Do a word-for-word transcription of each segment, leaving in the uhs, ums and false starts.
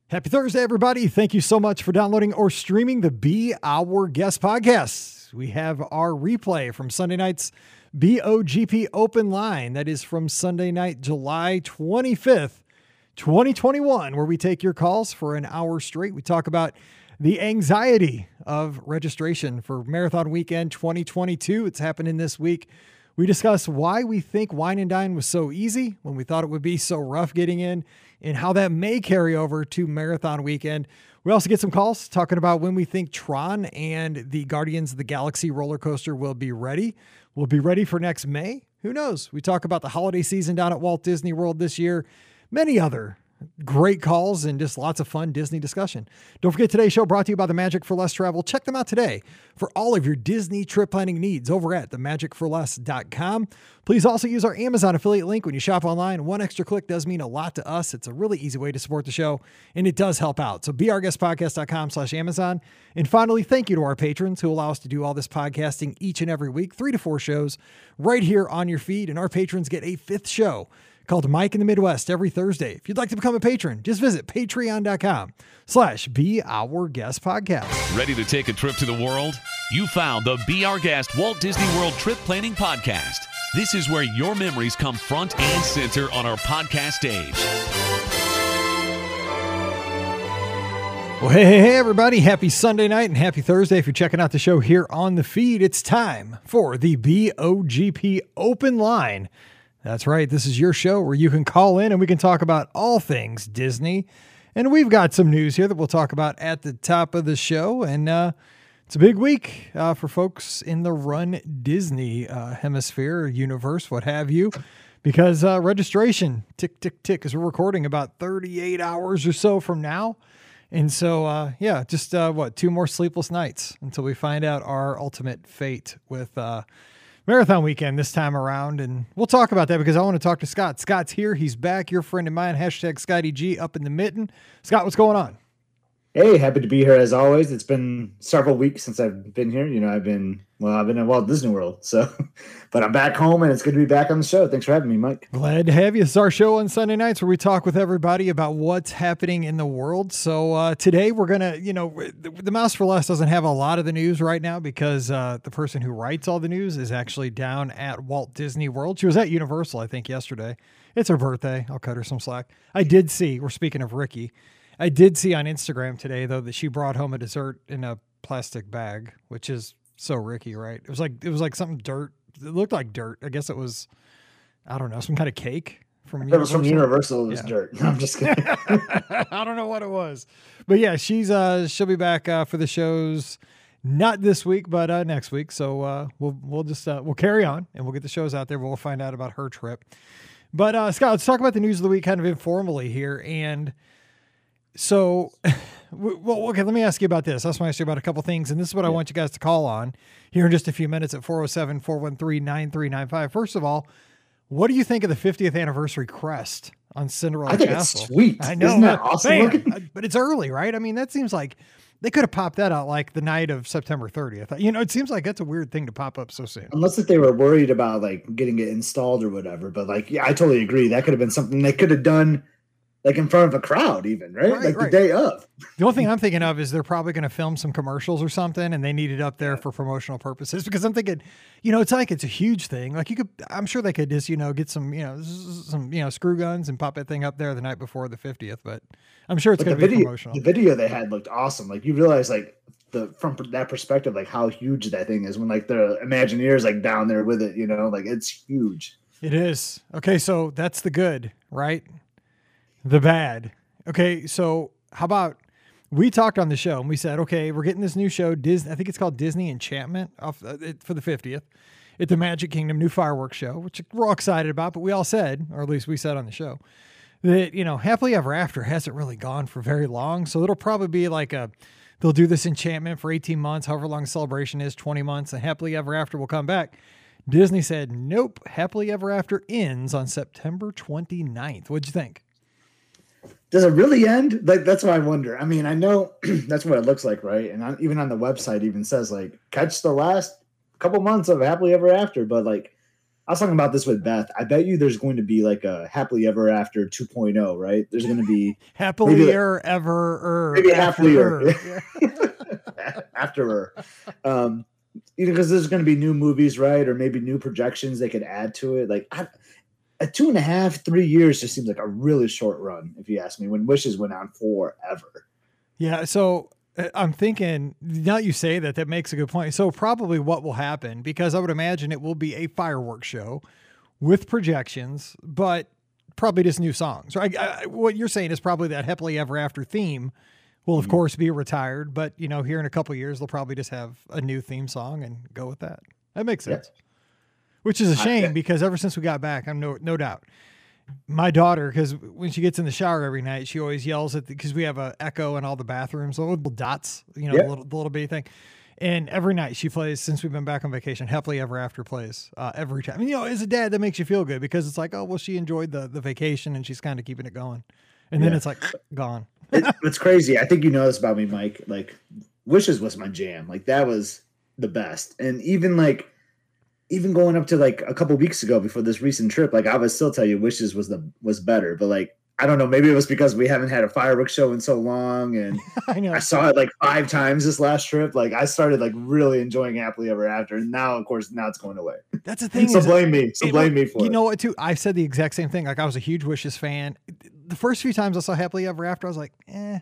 Happy Thursday, everybody. Thank you so much for downloading or streaming the Be Our Guest podcast. We have our replay from Sunday night's B O G P Open Line. That is from Sunday night, July twenty-fifth, twenty twenty-one, where we take your calls for an hour straight. We talk about the anxiety of registration for Marathon Weekend twenty twenty-two. It's happening this week. We discuss why we think Wine and Dine was so easy when we thought it would be so rough getting in, and how that may carry over to Marathon Weekend. We also get some calls talking about when we think Tron and the Guardians of the Galaxy roller coaster will be ready. We'll be ready for next May. Who knows? We talk about the holiday season down at Walt Disney World this year. Many other great calls and just lots of fun Disney discussion. Don't forget, today's show brought to you by the Magic for Less Travel. Check them out today for all of your Disney trip planning needs over at the magic for less dot com. Please also use our Amazon affiliate link when you shop online. One extra click does mean a lot to us. It's a really easy way to support the show, and it does help out. So be our guest podcast dot com slash Amazon. And finally, thank you to our patrons who allow us to do all this podcasting each and every week, three to four shows right here on your feed. And our patrons get a fifth show called Mike in the Midwest every Thursday. If you'd like to become a patron, just visit patreon dot com slash Be Our Guest Podcast. Ready to take a trip to the world? You found the Be Our Guest Walt Disney World Trip Planning Podcast. This is where your memories come front and center on our podcast stage. Well, hey, hey, hey, everybody. Happy Sunday night and happy Thursday. If you're checking out the show here on the feed, it's time for the B O G P Open Line. That's right. This is your show where you can call in and we can talk about all things Disney. And we've got some news here that we'll talk about at the top of the show. And uh, it's a big week uh, for folks in the Run Disney uh, hemisphere, universe, what have you, because uh, registration, tick, tick, tick, as we're recording about thirty-eight hours or so from now. And so, uh, yeah, just uh, what, two more sleepless nights until we find out our ultimate fate with uh Marathon Weekend this time around, and we'll talk about that because I want to talk to Scott. Scott's here. He's back. Your friend of mine, hashtag Scotty G up in the mitten. Scott, what's going on? Hey, happy to be here as always. It's been several weeks since I've been here. You know, I've been, well, I've been at Walt Disney World, so, but I'm back home and it's good to be back on the show. Thanks for having me, Mike. Glad to have you. It's our show on Sunday nights where we talk with everybody about what's happening in the world. So uh, today we're going to, you know, the, the Mouse for Less doesn't have a lot of the news right now because uh, the person who writes all the news is actually down at Walt Disney World. She was at Universal, I think, yesterday. It's her birthday. I'll cut her some slack. I did see, we're speaking of Ricky, I did see on Instagram today, though, that she brought home a dessert in a plastic bag, which is so Ricky, right? It was like it was like something dirt. It looked like dirt. I guess it was, I don't know, some kind of cake from Universal. It was from Universal. It was yeah. dirt. No, I'm just kidding. I don't know what it was. But yeah, she's uh she'll be back uh, for the shows, not this week, but uh, next week. So uh, we'll we'll just uh, we'll carry on and we'll get the shows out there. We'll find out about her trip. But uh, Scott, let's talk about the news of the week kind of informally here. And So, well, okay, let me ask you about this. I just want to ask you about a couple things, and this is what yeah. I want you guys to call on here in just a few minutes at four oh seven, four one three, nine three nine five. First of all, what do you think of the fiftieth anniversary crest on Cinderella I think Castle? It's sweet. I know. Isn't that awesome man, looking? But it's early, right? I mean, that seems like they could have popped that out like the night of September thirtieth. You know, it seems like that's a weird thing to pop up so soon. Unless if they were worried about like getting it installed or whatever. But like, yeah, I totally agree. That could have been something they could have done like in front of a crowd even, right? right like right. the day of. The only thing I'm thinking of is they're probably going to film some commercials or something and they need it up there for promotional purposes because I'm thinking, you know, it's like, it's a huge thing. Like you could, I'm sure they could just, you know, get some, you know, some, you know, screw guns and pop that thing up there the night before the fiftieth, but I'm sure it's going to be video, promotional. The video they had looked awesome. Like you realize like the, from that perspective, like how huge that thing is when like the Imagineers like down there with it, you know, like it's huge. It is. Okay. So that's the good, right? The bad. Okay, so how about we talked on the show and we said, okay, we're getting this new show, Disney. I think it's called Disney Enchantment off, uh, it, for the fiftieth at the Magic Kingdom, new fireworks show, which we're all excited about. But we all said, or at least we said on the show, that, you know, Happily Ever After hasn't really gone for very long. So it'll probably be like a, they'll do this enchantment for eighteen months, however long the celebration is, twenty months, and Happily Ever After will come back. Disney said, nope, Happily Ever After ends on September twenty-ninth. What'd you think? Does it really end? Like, that's what I wonder. I mean, I know that's what it looks like, right? And on, even on the website even says, like, catch the last couple months of Happily Ever After. But, like, I was talking about this with Beth. I bet you there's going to be like a happily ever after two point oh, right? There's going to be happily like, ever, maybe happily after, um, you know, because there's going to be new movies, right? Or maybe new projections they could add to it. Like I, a two and a half, three years just seems like a really short run, if you ask me. When Wishes went on forever. Yeah, so I'm thinking, now you say that, that makes a good point. So probably what will happen, because I would imagine it will be a fireworks show with projections, but probably just new songs. Right? I, I, what you're saying is probably that Happily Ever After theme will, of mm-hmm. course, be retired. But, you know, here in a couple of years, they'll probably just have a new theme song and go with that. That makes sense. Yeah. Which is a shame I, because ever since we got back, I'm no, no doubt. My daughter, because when she gets in the shower every night, she always yells at the, because we have a echo in all the bathrooms, little dots, you know, yep. the little, the little bitty thing. And every night she plays, since we've been back on vacation, Happily Ever After plays uh, every time. And, you know, as a dad, that makes you feel good because it's like, oh, well, she enjoyed the, the vacation and she's kind of keeping it going. And then yeah. it's like gone. it, it's crazy. I think you know this about me, Mike. Like Wishes was my jam. Like that was the best. And even like, even going up to like a couple weeks ago before this recent trip, like I would still tell you Wishes was the was better. But like I don't know, maybe it was because we haven't had a fireworks show in so long, and I know I saw it like five times this last trip. Like I started like really enjoying Happily Ever After, and now of course now it's going away. That's the thing. So is, blame me. So it, blame me for you it. You know what? Too, I said the exact same thing. Like I was a huge Wishes fan. The first few times I saw Happily Ever After, I was like, eh.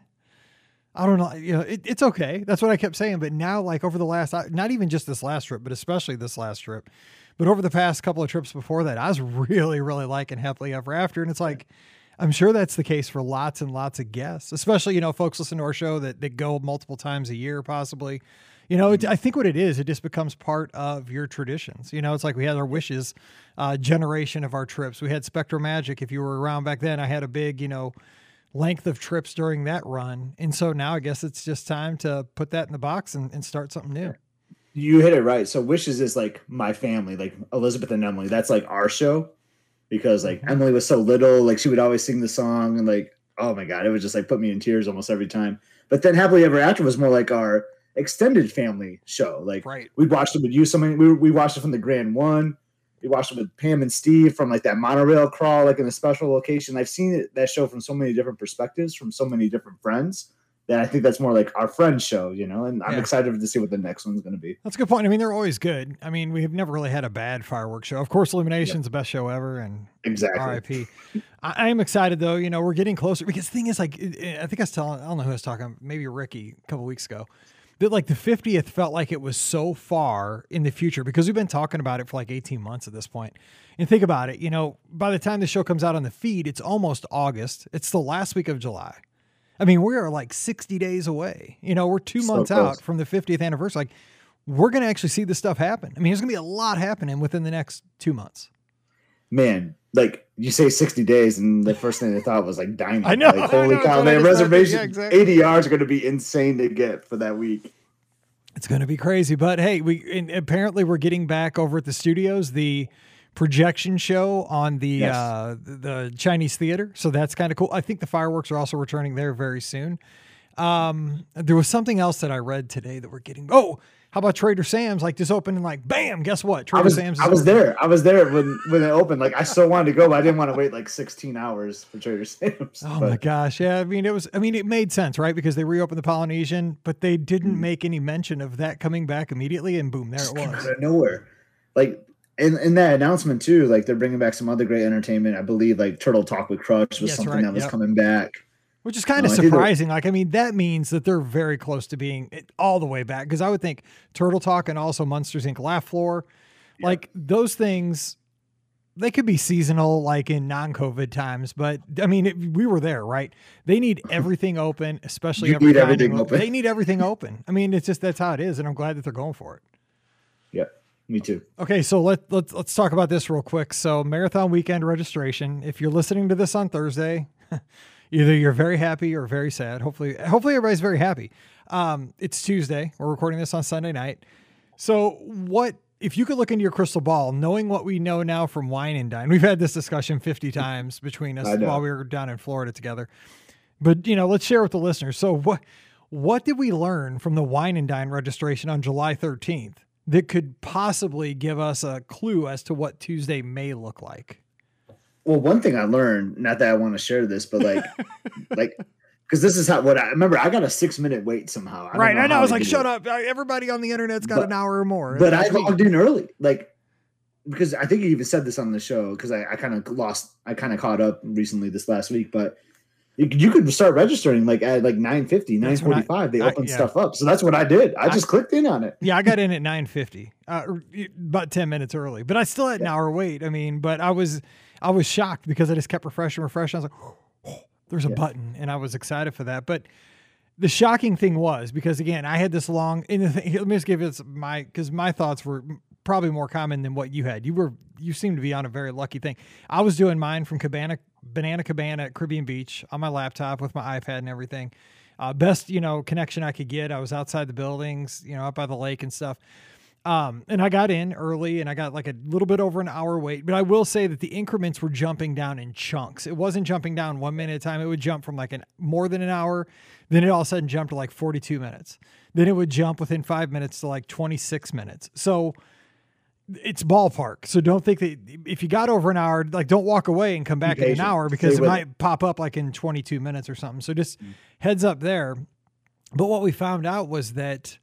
I don't know. You know, it, it's okay. That's what I kept saying. But now, like over the last, not even just this last trip, but especially this last trip, but over the past couple of trips before that, I was really, really liking Happily Ever After. And it's like, I'm sure that's the case for lots and lots of guests, especially, you know, folks listen to our show that, that go multiple times a year, possibly. You know, it, I think what it is, it just becomes part of your traditions. You know, it's like we had our Wishes uh, generation of our trips. We had Spectrum Magic. If you were around back then, I had a big, you know, length of trips during that run. And so now I guess it's just time to put that in the box and, and start something new. You hit it right. So Wishes is like my family, like Elizabeth and Emily. That's like our show because like mm-hmm. Emily was so little, like she would always sing the song and like, oh my God, it would just like put me in tears almost every time. But then Happily Ever After was more like our extended family show. Like right. we watched it with you. So many, we, we watched it from the Grand One. We watched it with Pam and Steve from like that monorail crawl, like in a special location. I've seen it, that show from so many different perspectives, from so many different friends, that I think that's more like our friend show, you know, and I'm yeah. excited to see what the next one's going to be. That's a good point. I mean, they're always good. I mean, we've never really had a bad fireworks show. Of course, Illumination's yeah. the best show ever. And exactly. R I P I am excited though. You know, we're getting closer because the thing is like, I think I was telling, I don't know who I was talking, maybe Ricky a couple weeks ago, that like the fiftieth felt like it was so far in the future because we've been talking about it for like eighteen months at this point. And think about it, you know, by the time the show comes out on the feed, it's almost August. It's the last week of July. I mean, we are like sixty days away. You know, we're two so months close. out from the fiftieth anniversary. Like we're going to actually see this stuff happen. I mean, there's going to be a lot happening within the next two months. Man, like you say sixty days and the first thing I thought was like dining. I know. Like, holy I know, cow, man, reservation, yeah, exactly. A D Rs are going to be insane to get for that week. It's going to be crazy, but hey, we and apparently we're getting back over at the studios, the projection show on the yes. uh, the Chinese theater. So that's kind of cool. I think the fireworks are also returning there very soon. Um, there was something else that I read today that we're getting. Oh, how about Trader Sam's? Like just opened and like, bam, guess what? Trader I was, Sam's. Is I was open. there. I was there when, when it opened. Like I still wanted to go, but I didn't want to wait like sixteen hours for Trader Sam's. Oh but. my gosh. Yeah. I mean, it was, I mean, it made sense, right? Because they reopened the Polynesian, but they didn't mm. make any mention of that coming back immediately. And boom, there it was. Out of nowhere. Like in, in that announcement too, like they're bringing back some other great entertainment. I believe like Turtle Talk with Crush was That's something right. that was yep. coming back. Which is kind of um, surprising. Like, I mean, that means that they're very close to being all the way back. Because I would think Turtle Talk and also Monsters Incorporated. Laugh Floor, yeah. like those things, they could be seasonal, like in non-COVID times. But I mean, it, we were there, right? They need everything open, especially you every need everything open. They need everything open. I mean, it's just that's how it is, and I'm glad that they're going for it. Yep, me too. Okay, so let let's let's talk about this real quick. So, marathon weekend registration. If you're listening to this on Thursday. Either you're very happy or very sad. Hopefully, hopefully everybody's very happy. Um, it's Tuesday. We're recording this on Sunday night. So what, if you could look into your crystal ball, knowing what we know now from Wine and Dine, we've had this discussion fifty times between us while we were down in Florida together, but you know, let's share with the listeners. So what, what did we learn from the Wine and Dine registration on July thirteenth that could possibly give us a clue as to what Tuesday may look like? Well, one thing I learned, not that I want to share this, but like, like, because this is how what I remember. I got a six minute wait somehow. I right. know I know. I was like, shut it. up. Everybody on the internet's got but, an hour or more. But I logged in early, like, because I think you even said this on the show. Because I, I kind of lost, I kind of caught up recently this last week, but you, you could start registering like at like nine fifty, nine forty-five. They open yeah. stuff up, so that's what I did. I, I just clicked in on it. Yeah, I got in at nine fifty, uh, about ten minutes early, but I still had an yeah. hour wait. I mean, but I was. I was shocked because I just kept refreshing, refreshing. I was like, oh, there's a yeah. button. And I was excited for that. But the shocking thing was, because again, I had this long, and the thing, let me just give you my, because my thoughts were probably more common than what you had. You were, you seemed to be on a very lucky thing. I was doing mine from Cabana, Banana Cabana at Caribbean Beach on my laptop with my iPad and everything. Uh, best, you know, connection I could get. I was outside the buildings, you know, up by the lake and stuff. Um, and I got in early and I got like a little bit over an hour wait, but I will say that the increments were jumping down in chunks. It wasn't jumping down one minute at a time. It would jump from like an more than an hour. Then it all of a sudden jumped to like forty-two minutes. Then it would jump within five minutes to like twenty-six minutes. So it's ballpark. So don't think that if you got over an hour, like don't walk away and come back in an hour because Stay it might it. pop up like in twenty-two minutes or something. So just mm. heads up there. But what we found out was that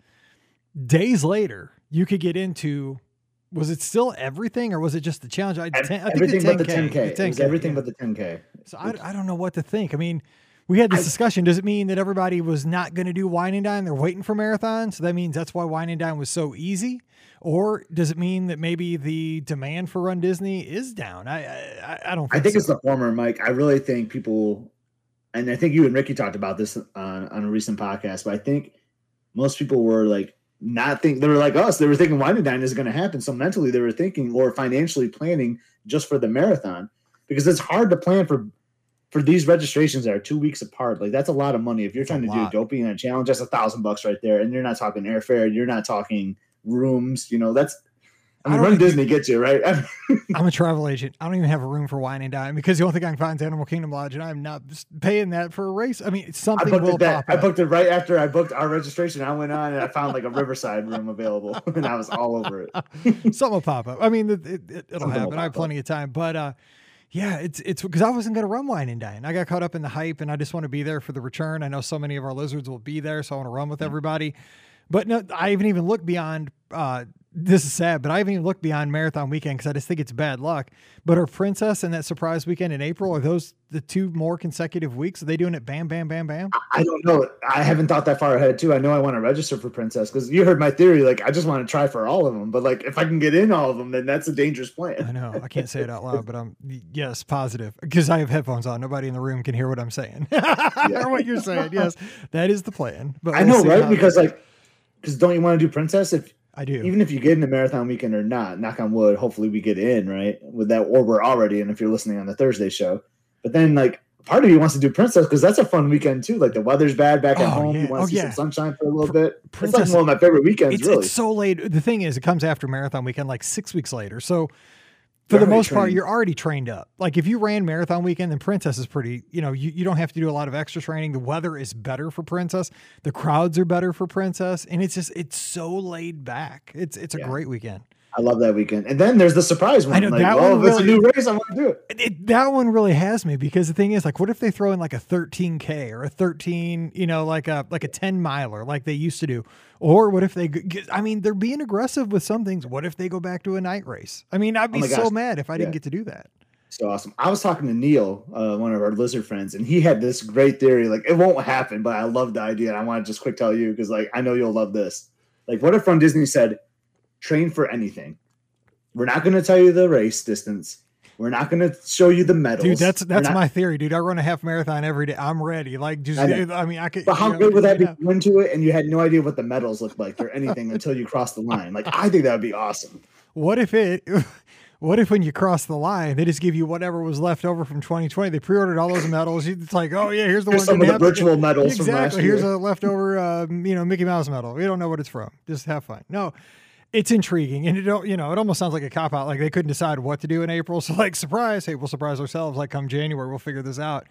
days later, you could get into, was it still everything or was it just the challenge? I, ten, I everything think the ten K. The ten K. It was everything yeah. but the ten K. So I, I don't know what to think. I mean, we had this I, discussion. Does it mean that everybody was not going to do Wine and Dine? They're waiting for Marathon. So that means that's why Wine and Dine was so easy. Or does it mean that maybe the demand for Run Disney is down? I I, I don't think I think so. It's the former, Mike. I really think people, and I think you and Ricky talked about this on, on a recent podcast, but I think most people were like, not think they were like us. They were thinking Wine and Dine is going to happen. So mentally they were thinking or financially planning just for the marathon, because it's hard to plan for, for these registrations that are two weeks apart. Like that's a lot of money. If you're trying to do a dopey and a challenge, that's a thousand bucks right there. And you're not talking airfare. You're not talking rooms, you know, that's, I mean, I Run Disney gets you, right? I'm a travel agent. I don't even have a room for Wine and Dine because the only thing I can find is Animal Kingdom Lodge, and I'm not paying that for a race. I mean, something I will that, pop I up. booked it right after I booked our registration. I went on and I found like a Riverside room available, and I was all over it. Something will pop up. I mean, it, it, it'll something happen. I have plenty up. of time, but uh, yeah, it's it's because I wasn't going to run Wine and Dine. I got caught up in the hype, and I just want to be there for the return. I know so many of our lizards will be there, so I want to run with everybody. But no, I haven't even looked beyond. Uh, This is sad, but I haven't even looked beyond Marathon Weekend because I just think it's bad luck. But are Princess and that surprise weekend in April, are those the two more consecutive weeks? Are they doing it bam, bam, bam, bam? I don't know. I haven't thought that far ahead, too. I know I want to register for Princess because you heard my theory. Like, I just want to try for all of them. But, like, if I can get in all of them, then that's a dangerous plan. I know. I can't say it out loud, but I'm, yes, positive. Because I have headphones on. Nobody in the room can hear what I'm saying. Or what you're saying. Yes, that is the plan. But I know, right? Because, like, because don't you want to do Princess? If I do. Even if you get in the Marathon Weekend or not, knock on wood, hopefully we get in, right? With that, or we're already in if you're listening on the Thursday show. But then, like, part of you wants to do Princess because that's a fun weekend, too. Like, the weather's bad back at oh, home. Yeah. You want to oh, see yeah. some sunshine for a little Pr- bit. Princess, it's like one of my favorite weekends, it's, really. It's so late. The thing is, it comes after Marathon Weekend, like six weeks later. So, for the most trained. part, you're already trained up. Like if you ran Marathon Weekend, then Princess is pretty, you know, you, you don't have to do a lot of extra training. The weather is better for Princess. The crowds are better for Princess. And it's just, it's so laid back. It's it's a yeah. great weekend. I love that weekend. And then there's the surprise one. I know, like, that well, one if really, it's a new race, I want to do it. it. That one really has me because the thing is, like, what if they throw in like a thirteen K or a thirteen, you know, like a like a ten miler like they used to do? Or what if they, I mean, they're being aggressive with some things. What if they go back to a night race? I mean, I'd be oh so mad if I didn't yeah. get to do that. So awesome. I was talking to Neil, uh, one of our lizard friends, and he had this great theory. Like, it won't happen, but I love the idea. And I want to just quick tell you because, like, I know you'll love this. Like, what if Run Disney said, train for anything? We're not going to tell you the race distance. We're not going to show you the medals. Dude, that's that's not, my theory, dude. I run a half marathon every day. I'm ready. Like, just I, I mean, I could. But how great know, would that be? You went to it and you had no idea what the medals looked like or anything until you crossed the line. Like, I think that would be awesome. What if it? What if when you cross the line, they just give you whatever was left over from twenty twenty? They pre-ordered all those medals. It's like, oh yeah, here's the here's one. Some of the virtual medals exactly. from last year. Here's a leftover, uh, you know, Mickey Mouse medal. We don't know what it's from. Just have fun. No. It's intriguing, and it don't, you know, it almost sounds like a cop out. Like they couldn't decide what to do in April, so like surprise, hey, we'll surprise ourselves. Like come January, we'll figure this out.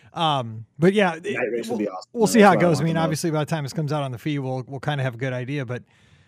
Um, but yeah, it, race we'll, will be awesome. we'll see how it goes. I mean, obviously, by the time this comes out on the feed, we'll we'll kind of have a good idea. But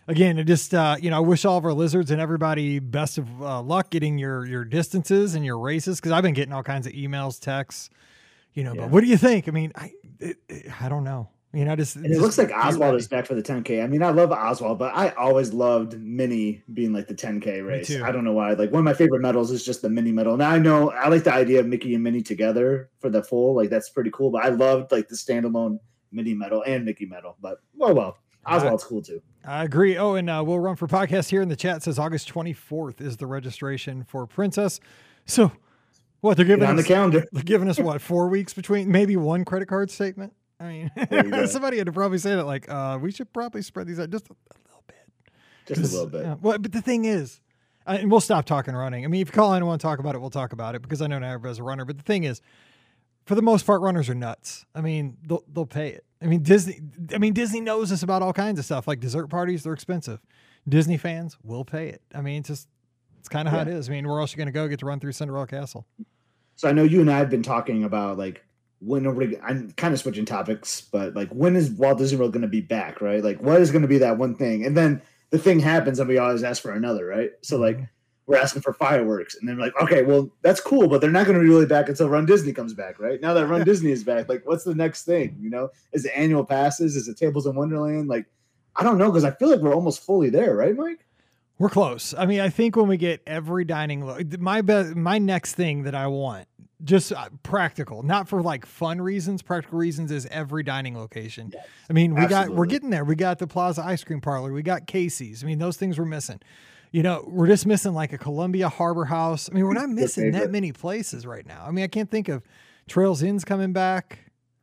again, it just, uh, you know, I wish all of our lizards and everybody best of uh, luck getting your, your distances and your races. Cause I've been getting all kinds of emails, texts, you know, yeah. But what do you think? I mean, I, it, it, I don't know. You know, just, and it just looks like Oswald is back for the ten K. I mean, I love Oswald, but I always loved Mini being like the ten K race. I don't know why. Like one of my favorite medals is just the Mini medal. Now I know I like the idea of Mickey and Mini together for the full. Like that's pretty cool. But I loved like the standalone Mini medal and Mickey medal. But oh well, Oswald's uh, cool too. I agree. Oh, and uh, we'll run for podcast here in the chat. It says August twenty-fourth is the registration for Princess. So what they're giving Get on us, the calendar. They're giving us what four weeks between maybe one credit card statement. I mean, somebody had to probably say that, like, uh, we should probably spread these out just a, a little bit. Just a little bit. Yeah, well, but the thing is, uh, and we'll stop talking running. I mean, if you call in and want to talk about it, we'll talk about it because I know now everybody's a runner. But the thing is, for the most part, runners are nuts. I mean, they'll, they'll pay it. I mean, Disney, I mean, Disney knows us about all kinds of stuff, like dessert parties, they're expensive. Disney fans will pay it. I mean, it's just, it's kind of yeah. how it is. I mean, where else are you going to go get to run through Cinderella Castle? So I know you and I have been talking about, like, when are we, I'm kind of switching topics, but like when is Walt Disney World going to be back, right? Like what is going to be that one thing? And then the thing happens and we always ask for another, right? So like we're asking for fireworks and then we're like, okay, well that's cool, but they're not going to be really back until Run Disney comes back, right? Now that Run Disney is back, like what's the next thing? You know, is it annual passes? Is it Tables in Wonderland? Like, I don't know. Cause I feel like we're almost fully there, right, Mike? We're close. I mean, I think when we get every dining, lo- my best, my next thing that I want, just uh, practical, not for like fun reasons, practical reasons is every dining location. Yes, I mean, we absolutely. got, we're getting there. We got the Plaza Ice Cream Parlor. We got Casey's. I mean, those things we're missing, you know, we're just missing like a Columbia Harbor House. I mean, we're not missing that many places right now. I mean, I can't think of Trails Inn's coming back.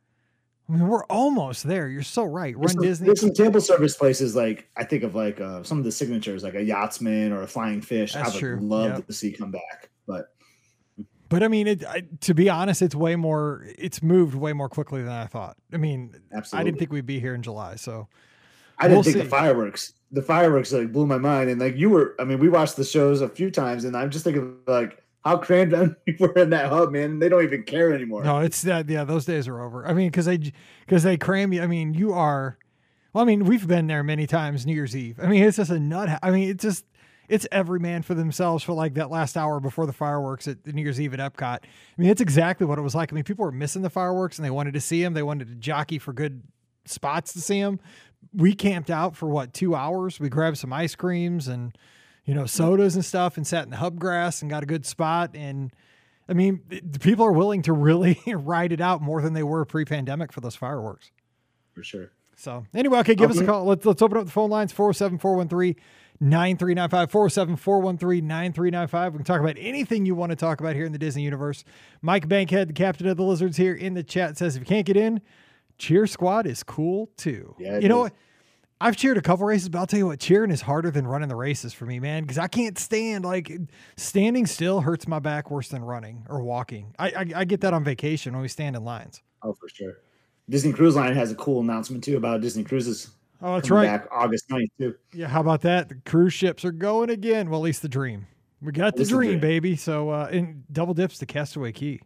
I mean, we're almost there. You're so right. Run there's some, Disney. There's some table service places like I think of like uh, some of the signatures, like a Yachtsman or a Flying Fish. That's I would true. love yep. to see come back, but but I mean, it, I, to be honest, it's way more. It's moved way more quickly than I thought. I mean, Absolutely. I didn't think we'd be here in July, so I didn't we'll think see. the fireworks. The fireworks like blew my mind, and like you were. I mean, we watched the shows a few times, and I'm just thinking like. How crammed down we were in that hub, man. They don't even care anymore. No, it's that. Yeah, those days are over. I mean, because they because they cram you. I mean, you are. Well, I mean, we've been there many times. New Year's Eve. I mean, it's just a nut. I mean, it's just it's every man for themselves for like that last hour before the fireworks at New Year's Eve at Epcot. I mean, it's exactly what it was like. I mean, people were missing the fireworks and they wanted to see them. They wanted to jockey for good spots to see them. We camped out for what two hours. We grabbed some ice creams and. You know, sodas and stuff and sat in the hub grass and got a good spot. And I mean, the people are willing to really ride it out more than they were pre-pandemic for those fireworks. For sure. So anyway, okay, give okay. us a call. Let's, let's open up the phone lines, four oh seven, four one three, nine three nine five, four oh seven, four one three, nine three nine five. We can talk about anything you want to talk about here in the Disney universe. Mike Bankhead, the captain of the Lizards here in the chat says, if you can't get in, Cheer Squad is cool too. Yeah, you know what? I've cheered a couple races, but I'll tell you what, cheering is harder than running the races for me, man, because I can't stand, like, standing still hurts my back worse than running or walking. I, I I get that on vacation when we stand in lines. Oh, for sure. Disney Cruise Line has a cool announcement, too, about Disney Cruises. Oh, that's right. Back August ninth, too. Yeah, how about that? The cruise ships are going again. Well, at least the Dream. We got the dream, dream, baby. So, uh, and double dips to Castaway Cay.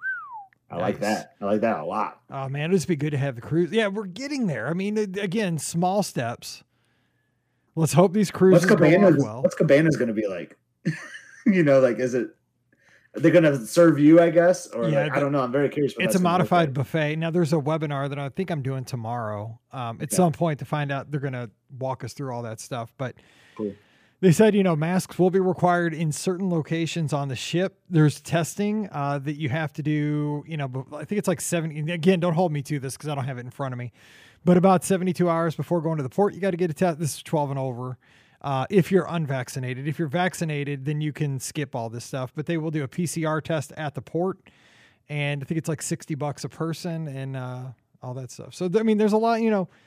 I nice. like that. I like that a lot. Oh, man, it'd just be good to have the cruise. Yeah, we're getting there. I mean, again, small steps. Let's hope these cruises what's Cabana's, go well. What's Cabana's going to be like? you know, like, is it, are they going to serve you, I guess? Or yeah, like, I don't know. I'm very curious. What it's a modified like. buffet. Now, there's a webinar that I think I'm doing tomorrow um, at yeah. some point to find out. They're going to walk us through all that stuff. But cool. They said, you know, masks will be required in certain locations on the ship. There's testing uh, that you have to do, you know, I think it's like seventy. Again, don't hold me to this because I don't have it in front of me. But about seventy-two hours before going to the port, you got to get a test. This is twelve and over. Uh, if you're unvaccinated, if you're vaccinated, then you can skip all this stuff. But they will do a P C R test at the port. And I think it's like sixty bucks a person and uh, all that stuff. So, I mean, there's a lot, you know.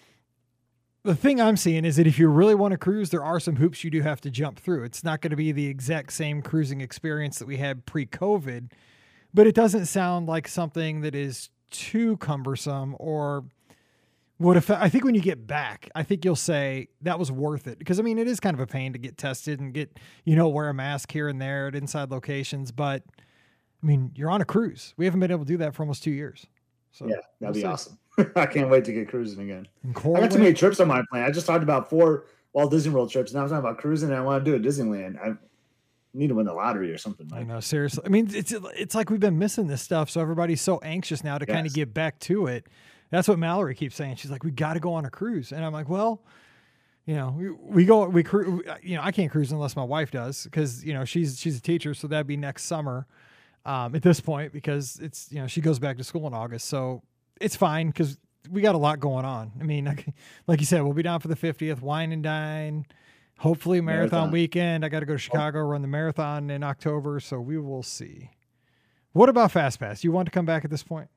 The thing I'm seeing is that if you really want to cruise, there are some hoops you do have to jump through. It's not going to be the exact same cruising experience that we had pre-COVID, but it doesn't sound like something that is too cumbersome or would affect. I think when you get back, I think you'll say that was worth it because I mean, it is kind of a pain to get tested and get, you know, wear a mask here and there at inside locations, but I mean, you're on a cruise. We haven't been able to do that for almost two years. So yeah, that'd we'll be see. Awesome. I can't wait to get cruising again. I got too many trips on my plan. I just talked about four Walt Disney World trips. Now I'm talking about cruising, and I want to do a Disneyland. I need to win the lottery or something. Like. I know, seriously. I mean, it's it's like we've been missing this stuff, so everybody's so anxious now to yes. kind of get back to it. That's what Mallory keeps saying. She's like, we got to go on a cruise, and I'm like, well. You know, we, we go, we cruise, you know, I can't cruise unless my wife does because, you know, she's, she's a teacher. So that'd be next summer um, at this point because it's, you know, she goes back to school in August. So it's fine because we got a lot going on. I mean, like, like you said, we'll be down for the fiftieth, wine and dine, hopefully marathon, marathon. weekend. I got to go to Chicago, run the marathon in October. So we will see. What about FastPass? You want to come back at this point?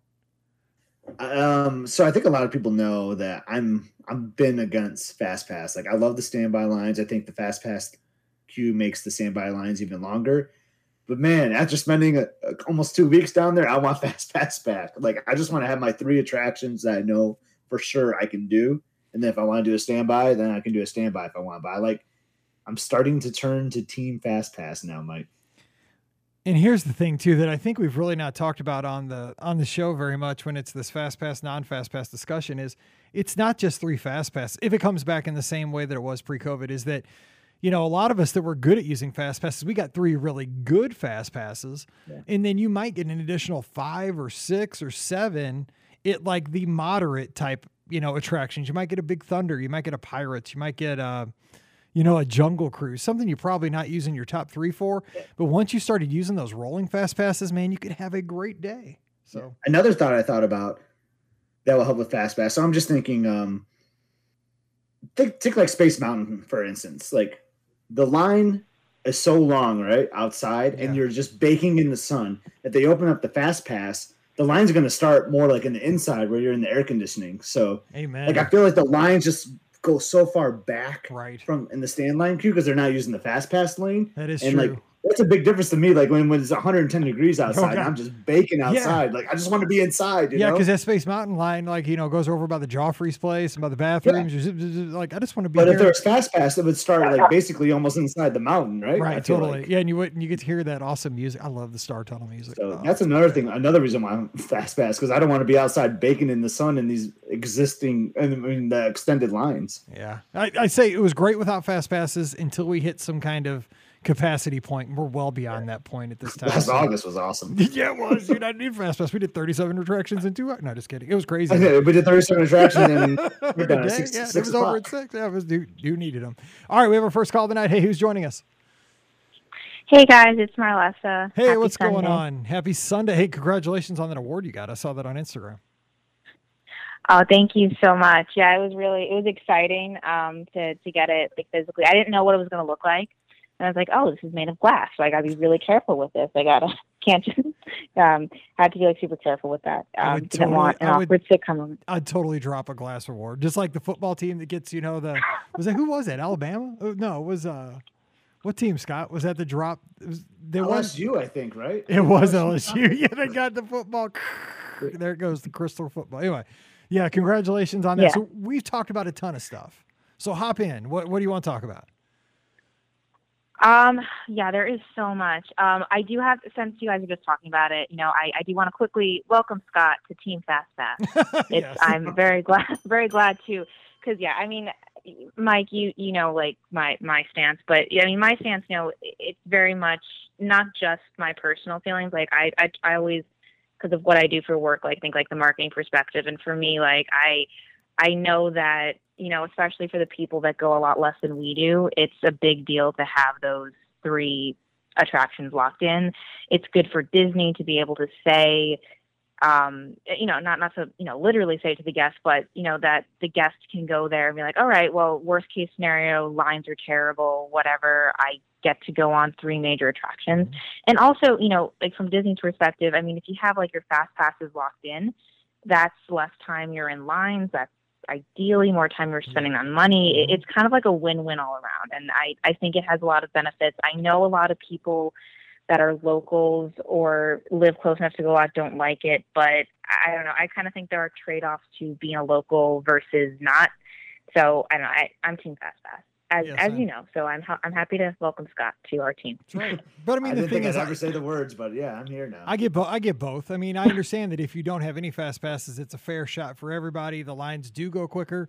Um, so I think a lot of people know that I'm I've been against FastPass. Like I love the standby lines. I think the FastPass queue makes the standby lines even longer. But man, after spending a, a, almost two weeks down there, I want FastPass back. Like I just want to have my three attractions that I know for sure I can do. And then if I want to do a standby, then I can do a standby if I want. But I like I'm starting to turn to Team FastPass now, Mike. And here's the thing too, that I think we've really not talked about on the, on the show very much when it's this FastPass, non-FastPass discussion is it's not just three FastPass. If it comes back in the same way that it was pre-COVID is that, you know, a lot of us that were good at using FastPasses, we got three really good FastPasses yeah. and then you might get an additional five or six or seven at like the moderate type, you know, attractions. You might get a Big Thunder. You might get a Pirates. You might get a, you know, a Jungle Cruise, something you're probably not using your top three for. But once you started using those rolling fast passes, man, you could have a great day. So another thought I thought about that will help with fast pass. So I'm just thinking, um, think, think like Space Mountain, for instance. Like the line is so long, right, outside, yeah. and you're just baking in the sun. If they open up the fast pass, the line's going to start more like in the inside where you're in the air conditioning. So, Amen. Like I feel like the lines just go so far back right. from in the stand line queue because they're not using the fast pass lane. That is and true. Like that's a big difference to me. Like when, when it's one hundred ten degrees outside, oh, I'm just baking outside. Yeah. Like I just want to be inside. You yeah, because that Space Mountain line, like you know, goes over by the Joffrey's place and by the bathrooms. Yeah. Like I just want to be. But here. if there's fast pass, it would start like basically almost inside the mountain, right? Right, totally. Like. Yeah, and you would, and you get to hear that awesome music. I love the Star Tunnel music. So oh, that's another thing. Another reason why I'm fast pass because I don't want to be outside baking in the sun in these existing, I mean, the extended lines. Yeah, I, I say it was great without fast passes until we hit some kind of capacity point, and we're well beyond that point at this time. Last so. August was awesome. Yeah, it was. Dude, I need fast pass. We did thirty-seven attractions in two hours. No, just kidding. It was crazy. Okay, we did thirty-seven attractions and we're done at six, yeah, six it was o'clock. over at six. Yeah, it was. You, you needed them. All right, we have our first call tonight. Hey, who's joining us? Hey guys, it's Marlessa. Hey, Happy what's Sunday. going on? Happy Sunday. Hey, congratulations on that award you got. I saw that on Instagram. Oh, thank you so much. Yeah, it was really, it was exciting um, to to get it like physically. I didn't know what it was going to look like. And I was like, oh, this is made of glass. So I got to be really careful with this. I got to, can't just, um, had to be like super careful with that. Um, didn't totally, want an awkward sitcom moment. I'd totally drop a glass award. Just like the football team that gets, you know, the, was that, who was it? Alabama? Oh, no, it was, uh, what team, Scott? Was that the drop? It was, there L S U, was, I think, right? It was L S U. Yeah, they got the football. There goes the crystal football. Anyway, yeah, congratulations on that. Yeah. So we've talked about a ton of stuff. So hop in. What, what do you want to talk about? Um, yeah, there is so much. Um, I do have, since you guys are just talking about it, you know, I, I do want to quickly welcome Scott to Team Fast Pass. It's, Yes. I'm very glad, very glad to, cause yeah, I mean, Mike, you, you know, like my, my stance, but I mean, my stance, you know, it's very much not just my personal feelings. Like I, I, I always, cause of what I do for work, like think like the marketing perspective. And for me, like I, I know that, you know, especially for the people that go a lot less than we do, it's a big deal to have those three attractions locked in. It's good for Disney to be able to say, um, you know, not, not to, you know, literally say to the guest, but, you know, that the guest can go there and be like, all right, well, worst case scenario, lines are terrible, whatever. I get to go on three major attractions. Mm-hmm. And also, you know, like from Disney's perspective, I mean, if you have like your fast passes locked in, that's less time you're in lines. That's ideally more time you're spending on money. It's kind of like a win-win all around. And I, I think it has a lot of benefits. I know a lot of people that are locals or live close enough to go out don't like it, but I don't know. I kind of think there are trade-offs to being a local versus not. So I don't know. I, I'm Team Fast Pass. As, Yes, as I'm- you know, so I'm ha- I'm happy to welcome Scott to our team. That's right. But I mean, I the didn't thing think is, I'd I- ever say the words, but yeah, I'm here now. I get both. I get both. I mean, I understand that if you don't have any fast passes, it's a fair shot for everybody. The lines do go quicker.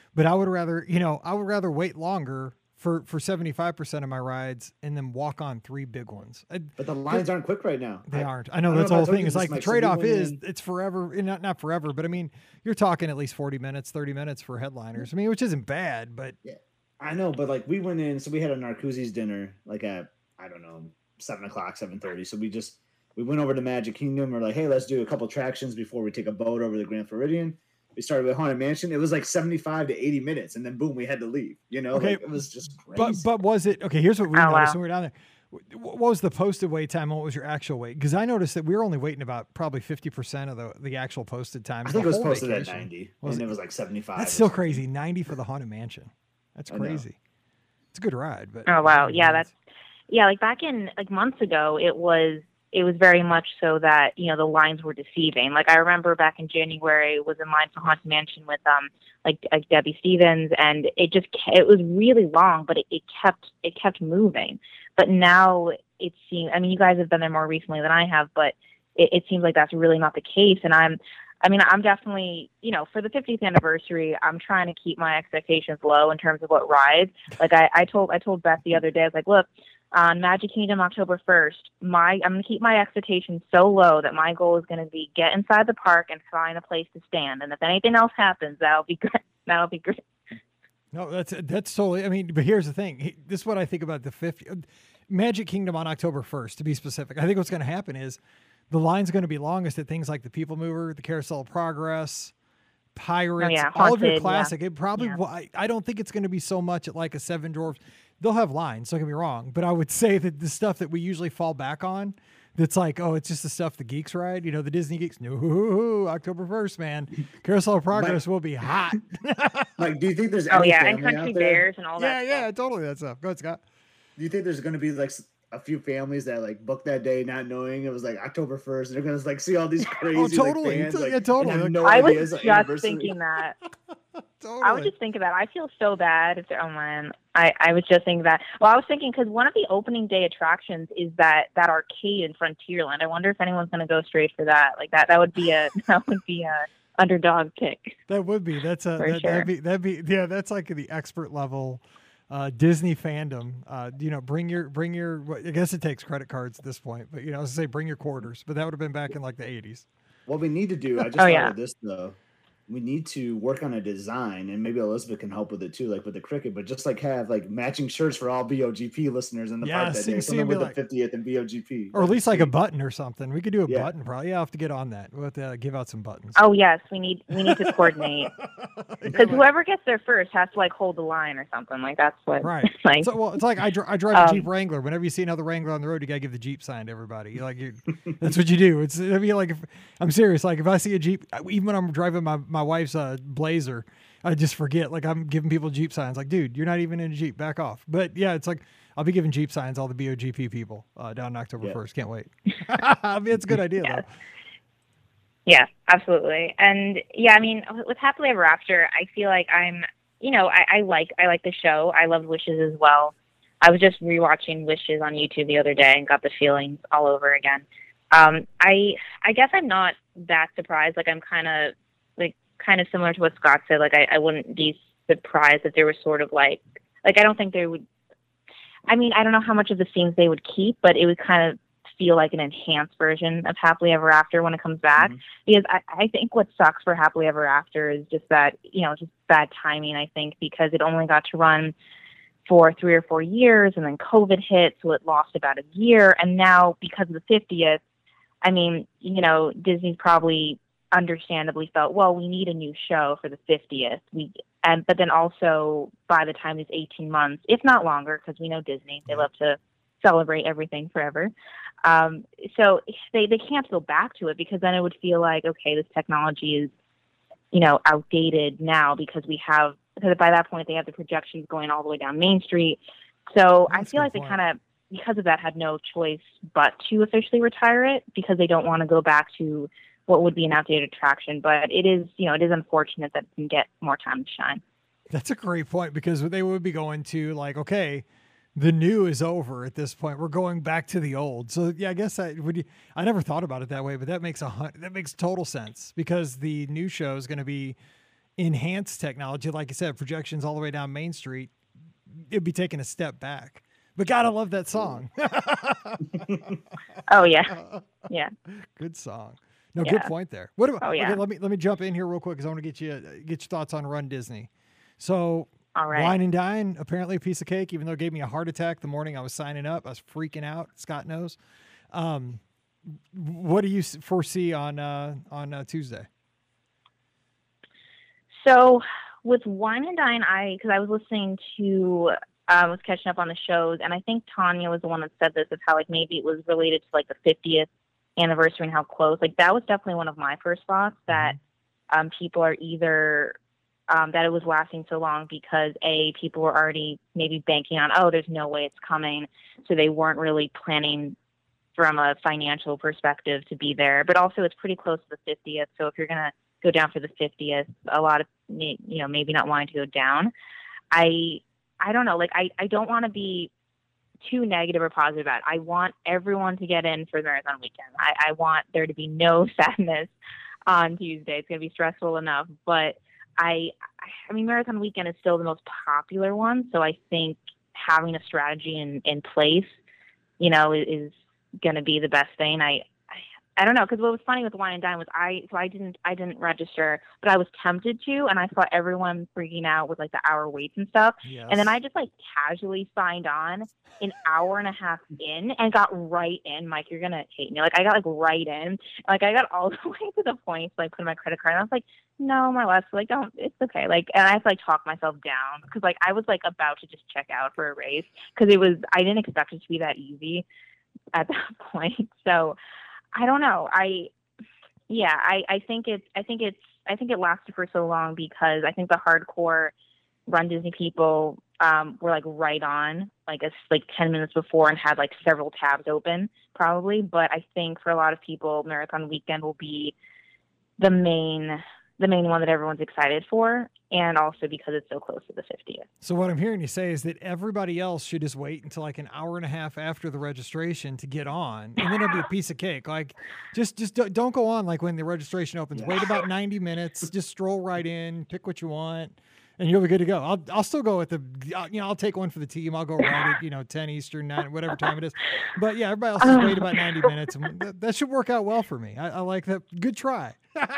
but I would rather, you know, I would rather wait longer for, for seventy-five percent of my rides and then walk on three big ones. I, but the lines aren't quick right now. They I, aren't. I know I that's the know whole thing. It's like the trade-off is in. it's forever, not, not forever, but I mean, you're talking at least forty minutes, thirty minutes for headliners. I mean, which isn't bad, but yeah, I know. But like we went in, so we had a Narcoossee's dinner like at, I don't know, seven o'clock, seven thirty. So we just, we went over to Magic Kingdom. We're like, hey, let's do a couple tractions before we take a boat over the Grand Floridian. We started with Haunted Mansion. It was like seventy-five to eighty minutes, and then boom, we had to leave. You know, okay, like, it was just crazy. But but was it okay? Here's what we oh, noticed wow. when we were down there. What was the posted wait time? And what was your actual wait? Because I noticed that we were only waiting about probably fifty percent of the the actual posted time. I think it was posted vacation. at ninety, was and it? it was like seventy-five. That's still crazy. ninety for the Haunted Mansion. That's crazy. It's a good ride, but oh wow, yeah, that's yeah. Like back in like months ago, it was. It was very much so that, you know, the lines were deceiving. Like I remember back in January, was in line for Haunted Mansion with um like, like Debbie Stevens, and it just it was really long, but it, it kept it kept moving. But now it seems, I mean, you guys have been there more recently than I have, but it, it seems like that's really not the case. And I'm, I mean, I'm definitely, you know, for the fiftieth anniversary, I'm trying to keep my expectations low in terms of what rides. Like I, I told I told Beth the other day, I was like, look. On Magic Kingdom, October first, my I'm going to keep my expectations so low that my goal is going to be get inside the park and find a place to stand. And if anything else happens, that'll be great. That'll be great. No, that's that's totally. I mean, but here's the thing. This is what I think about the fiftieth Magic Kingdom on October first. To be specific, I think what's going to happen is the line's going to be longest at things like the People Mover, the Carousel of Progress, Pirates, oh, yeah. all of your Haunted, classic. Yeah. It probably. Yeah. Well, I, I don't think it's going to be so much at like a Seven Dwarfs. They'll have lines, don't get me wrong, but I would say that the stuff that we usually fall back on, that's like, oh, it's just the stuff the geeks ride, you know, the Disney geeks. No, October first, man. Carousel of Progress Mike, will be hot. Like, do you think there's oh any yeah, and family Country out there? Bears and all yeah, that? Yeah, yeah, stuff. totally that stuff. Go ahead, Scott. Do you think there's going to be like a few families that like booked that day not knowing it was like October first, and they're going to like see all these crazy oh, totally. like, fans, like, yeah, totally. and have no I idea was it's just anniversary. thinking that. Totally. I was just thinking that. I feel so bad. If they're, oh man, I, I was just thinking that. Well, I was thinking because one of the opening day attractions is that that arcade in Frontierland. I wonder if anyone's going to go straight for that. Like that, that would be a that would be a underdog pick. That would be. That's a For that, sure. that'd be that'd be yeah. That's like the expert level uh, Disney fandom. Uh, you know, bring your bring your. well, I guess it takes credit cards at this point, but you know, I was gonna say bring your quarters. But that would have been back in like the eighties. What we need to do, I just Oh, thought yeah. of this though. We need to work on a design, and maybe Elizabeth can help with it too, like with the cricket, but just like have like matching shirts for all B O G P listeners in the Yeah, park that see- day. see Something and be with like- the fiftieth and B O G P. Or at least like a Sweet. button or something. We could do a Yeah. button probably. Yeah, I'll have to get on that. We'll have to uh, give out some buttons. Oh yes, we need we need to coordinate because Yeah, whoever gets there first has to like hold the line or something. Like that's what. right. Like So, well, it's like I, dri- I drive a Um, Jeep Wrangler. Whenever you see another Wrangler on the road, you gotta give the Jeep sign to everybody. You like you, that's what you do. It's I mean, like if, I'm serious. Like if I see a Jeep, even when I'm driving my my wife's uh, Blazer, I just forget. Like I'm giving people Jeep signs. Like, dude, you're not even in a Jeep. Back off. But yeah, it's like I'll be giving Jeep signs all the B O G P people uh, down October Yeah. first. Can't wait. I mean, it's a good idea Yeah. though. yeah, absolutely. And yeah, I mean, with Happily Ever After, I feel like I'm, you know, I, I like I like the show. I love Wishes as well. I was just rewatching Wishes on YouTube the other day and got the feelings all over again. Um, I I guess I'm not that surprised. Like I'm kind of like kind of similar to what Scott said. Like I, I wouldn't be surprised if there was sort of like like I don't think there would. I mean, I don't know how much of the scenes they would keep, but it would kind of feel like an enhanced version of Happily Ever After when it comes back. Mhm. Because I, I think what sucks for Happily Ever After is just that, you know, just bad timing, I think, because it only got to run for three or four years and then COVID hit, so it lost about a year. And now because of the fiftieth, I mean, you know, Disney's probably understandably felt, well, we need a new show for the fiftieth. We and but then also by the time these eighteen months, if not longer, because we know Disney, they love to celebrate everything forever. Um, so they, they can't go back to it because then it would feel like, okay, this technology is, you know, outdated now because we have, because by that point they have the projections going all the way down Main Street. So I That's a feel good like they point. kind of, because of that, had no choice but to officially retire it because they don't want to go back to what would be an outdated attraction. But it is, you know, it is unfortunate that it can get more time to shine. That's a great point because they would be going to like, okay, the new is over at this point. We're going back to the old. So yeah, I guess I would. You, I never thought about it that way, but that makes a hun- that makes total sense because the new show is going to be enhanced technology, like I said, projections all the way down Main Street, it'd be taking a step back. But God, I love that song. Oh yeah, yeah. Good song. No, Yeah. good point there. What about? Oh, yeah. Okay, let me let me jump in here real quick because I want to get you get your thoughts on Run Disney. So, All right. Wine and Dine, apparently a piece of cake. Even though it gave me a heart attack the morning I was signing up, I was freaking out. Scott knows. Um, what do you s- foresee on uh, on uh, Tuesday? So with Wine and Dine, I because I was listening to, I um, was catching up on the shows, and I think Tanya was the one that said this, of how like maybe it was related to like the fiftieth anniversary and how close. Like that was definitely one of my first thoughts, that um, people are either um, that it was lasting so long because a people were already maybe banking on, oh, there's no way it's coming, so they weren't really planning from a financial perspective to be there. But also it's pretty close to the fiftieth, so if you're gonna go down for the fiftieth, a lot of, you know, maybe not wanting to go down. I I don't know, like I, I don't want to be too negative or positive about it. I want everyone to get in for the marathon weekend. I, I want there to be no sadness on Tuesday. It's going to be stressful enough, but I I mean marathon weekend is still the most popular one, so I think having a strategy in, in place, you know, is, is going to be the best thing. I I don't know, because what was funny with Wine and Dine was I so I didn't I didn't register, but I was tempted to, and I saw everyone freaking out with like the hour waits and stuff. Yes. And then I just like casually signed on an hour and a half in and got right in. Mike, you're gonna hate me. Like I got like right in, like I got all the way to the point, so I put in my credit card, and I was like, no, my last like don't, it's okay. Like, and I have to like talk myself down because like I was like about to just check out for a race because it was I didn't expect it to be that easy at that point. So. I don't know. I, yeah, I, I think it's, I think it's, I think it lasted for so long because I think the hardcore Run Disney people um, were like right on, like it's like ten minutes before and had like several tabs open probably. But I think for a lot of people, Marathon Weekend will be the main, the main one that everyone's excited for. And also because it's so close to the fiftieth. So what I'm hearing you say is that everybody else should just wait until like an hour and a half after the registration to get on, and then it'll be a piece of cake. Like, just just don't don't go on like when the registration opens. Yeah. Wait about ninety minutes. Just stroll right in, pick what you want, and you'll be good to go. I'll I'll still go with the, you know, I'll take one for the team. I'll go right at, you know, ten Eastern, nine, whatever time it is. But yeah, everybody else just wait about ninety minutes, and that, that should work out well for me. I, I like that. Good try.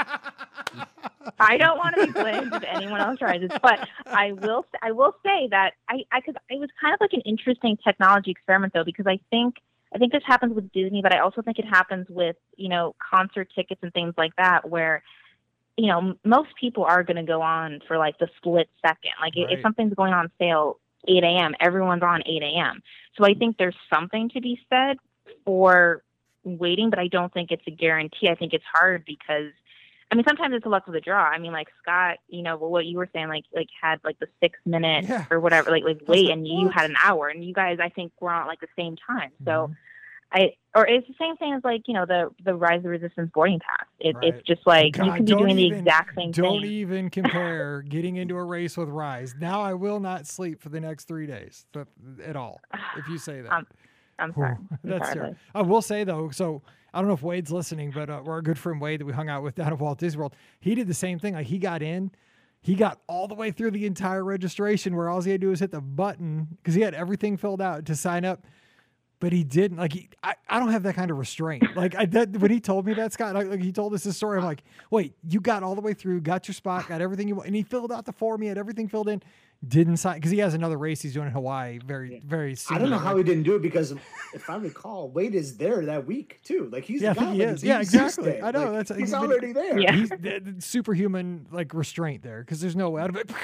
I don't want to be blamed if anyone else tries it, but I will. I will say that I, I could. It was kind of like an interesting technology experiment, though, because I think I think this happens with Disney, but I also think it happens with, you know, concert tickets and things like that, where, you know, most people are going to go on for like the split second. Like Right. if something's going on sale eight a.m., everyone's on eight a.m. So I think there's something to be said for waiting, but I don't think it's a guarantee. I think it's hard because, I mean, sometimes it's a luck of the draw. I mean, like Scott, you know, what you were saying, like, like had like the six minute Yeah. or whatever, like, like wait, like, and you what? had an hour, and you guys, I think, were on at like the same time. So, Mhm. I, or it's the same thing as like, you know, the the Rise of the Resistance boarding pass. It, Right. It's just like you God, can be don't doing even- the exact same Don't thing. even compare getting into a race with Rise. Now I will not sleep for the next three days th- at all. If you say that. Um, I'm sorry. Whew, I'm That's sorry, terrible. but- I will say though, so I don't know if Wade's listening, but uh, our good friend Wade that we hung out with down at Walt Disney World, he did the same thing. Like he got in, he got all the way through the entire registration where all he had to do was hit the button because he had everything filled out to sign up. But he didn't. Like he, I, I don't have that kind of restraint. Like I, that, when he told me that, Scott, like, like he told us this story. I'm like, wait, you got all the way through, got your spot, got everything you want, and he filled out the form. He had everything filled in. Didn't sign because he has another race he's doing in Hawaii. Very, very soon. I don't know how he didn't do it because if I recall, Wade is there that week too. Like he's Yeah, I the think guy. he Like, is. Yeah, he's exactly. Tuesday. I know, Like, that's- he's he's been- already there. Yeah. He's the, the superhuman like restraint there because there's no way out of it.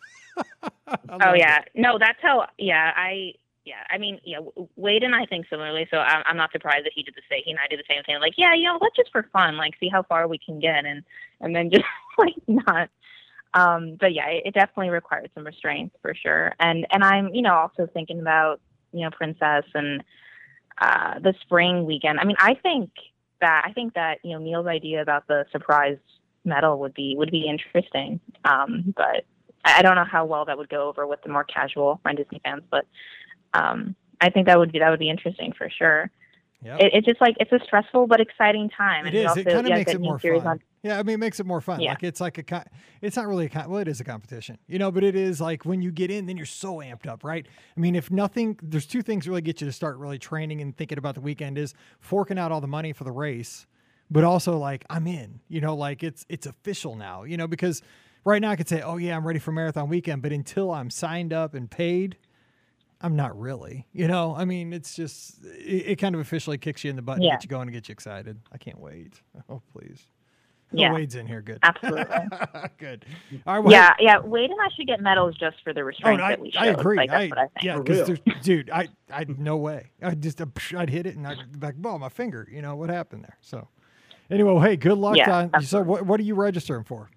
Oh yeah, no, that's how. Yeah, I. Yeah, I mean, yeah, Wade and I think similarly, so I'm, I'm not surprised that he did the same. He and I did the same thing. Like, yeah, you know, let's just for fun, like, see how far we can get, and and then just like not. Um, but yeah, it, it definitely required some restraint for sure. And and I'm, you know, also thinking about, you know, Princess and uh, the spring weekend. I mean, I think that I think that you know Neil's idea about the surprise medal would be would be interesting. Um, but I I don't know how well that would go over with the more casual Run Disney fans, but. Um, I think that would be that would be interesting for sure. Yep. it, it's just like it's a stressful but exciting time. It and is. Also, It kind of yeah, makes it getting more serious fun. on- Yeah, I mean, it makes it more fun. Yeah. Like it's like a, co- it's not really a, co- well, it is a competition, you know, but it is like when you get in, then you're so amped up, right? I mean, if nothing, there's two things really get you to start really training and thinking about the weekend is forking out all the money for the race, but also like I'm in, you know, like it's, it's official now, you know, because right now I could say, oh yeah, I'm ready for marathon weekend, but until I'm signed up and paid, I'm not really, you know, I mean, it's just, it, it kind of officially kicks you in the butt and Yeah. gets you going and gets you excited. I can't wait. Oh, please. Yeah. Oh, Wade's in here. Good. Absolutely. Good. All right. Well, Yeah, yeah. Wade and I should get medals just for the hey- oh, restraints no, I, that we showed. I agree. Like, that's I, what I think. yeah, For because real. dude, I, I, no way. I just, uh, psh, I'd hit it and I'd be like, oh, my finger, you know, what happened there? So anyway, well, hey, good luck. Yeah, uh, so absolutely. what, what are you registering for?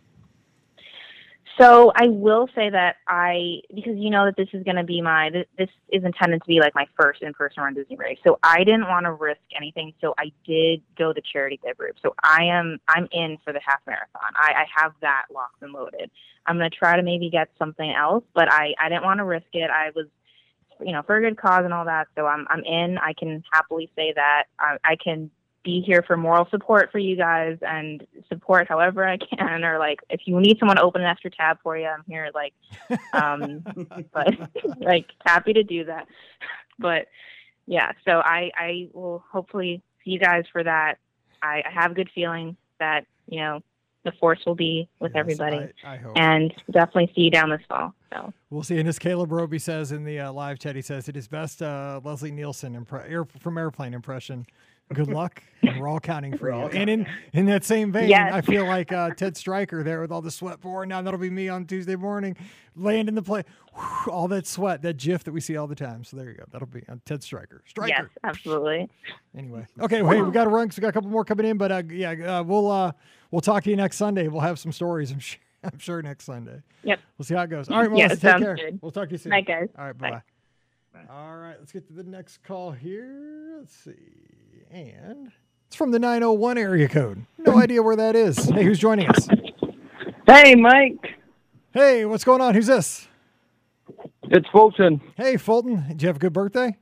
So I will say that I, because you know that this is going to be my, this, this is intended to be like my first in-person Run Disney race. So I didn't want to risk anything. So I did go the charity bib route. So I am, I'm in for the half marathon. I, I have that locked and loaded. I'm going to try to maybe get something else, but I, I didn't want to risk it. I was, you know, for a good cause and all that. So I'm, I'm in. I can happily say that I, I can be here for moral support for you guys and support however I can, or like if you need someone to open an extra tab for you, I'm here. Like, um, but like happy to do that. But yeah, so I I will hopefully see you guys for that. I, I have a good feeling that you know the force will be with Yes, everybody, I, I hope. and definitely see you down this fall. So We'll see. And as Caleb Roby says in the uh, live chat, he says it is best uh, Leslie Nielsen impre- air, from Airplane impression. Good luck. And we're all counting for We're you. all And in, in that same vein, Yes. I feel like uh, Ted Stryker there with all the sweat pouring down. That'll be me on Tuesday morning, laying in the play. Whew, all that sweat, that GIF that we see all the time. So there you go. That'll be on Ted Stryker. yes, Stryker. absolutely. Anyway. Okay. Well, hey, we got to run because we got a couple more coming in. But uh, yeah, uh, we'll uh, we'll talk to you next Sunday. We'll have some stories, I'm sure, I'm sure next Sunday. Yep. We'll see how it goes. All right, Yeah, Melissa, take sounds care. good. We'll talk to you soon. Night, guys. All right, Bye. bye-bye. All right, let's get to the next call here. Let's see. And it's from the nine oh one area code. No idea where that is. Hey, who's joining us? Hey, Mike. Hey, what's going on? Who's this? It's Fulton. Hey, Fulton. Did you have a good birthday?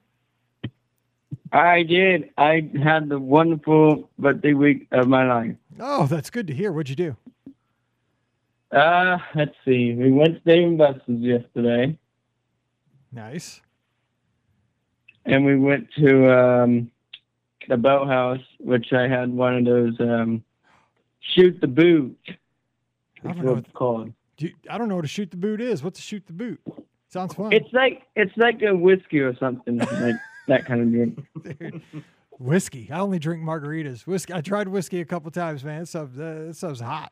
I did. I had the wonderful birthday week of my life. Oh, that's good to hear. What'd you do? Uh, let's see. We went to Dave and Buster's yesterday, Nice. and we went to um, the boathouse, which I had one of those um, shoot the boot. I That's don't know what what, it's called. do you- I don't know what a shoot the boot is. What's a shoot the boot? Sounds fun. It's like it's like a whiskey or something, like that kind of drink. Dude, whiskey. I only drink margaritas. Whiskey. I tried whiskey a couple times, man. It stuff's, uh, it stuff's hot.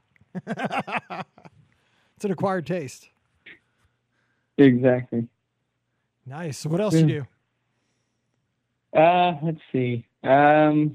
It's an acquired taste. Exactly. Nice. So what else you do? Uh, let's see. Um,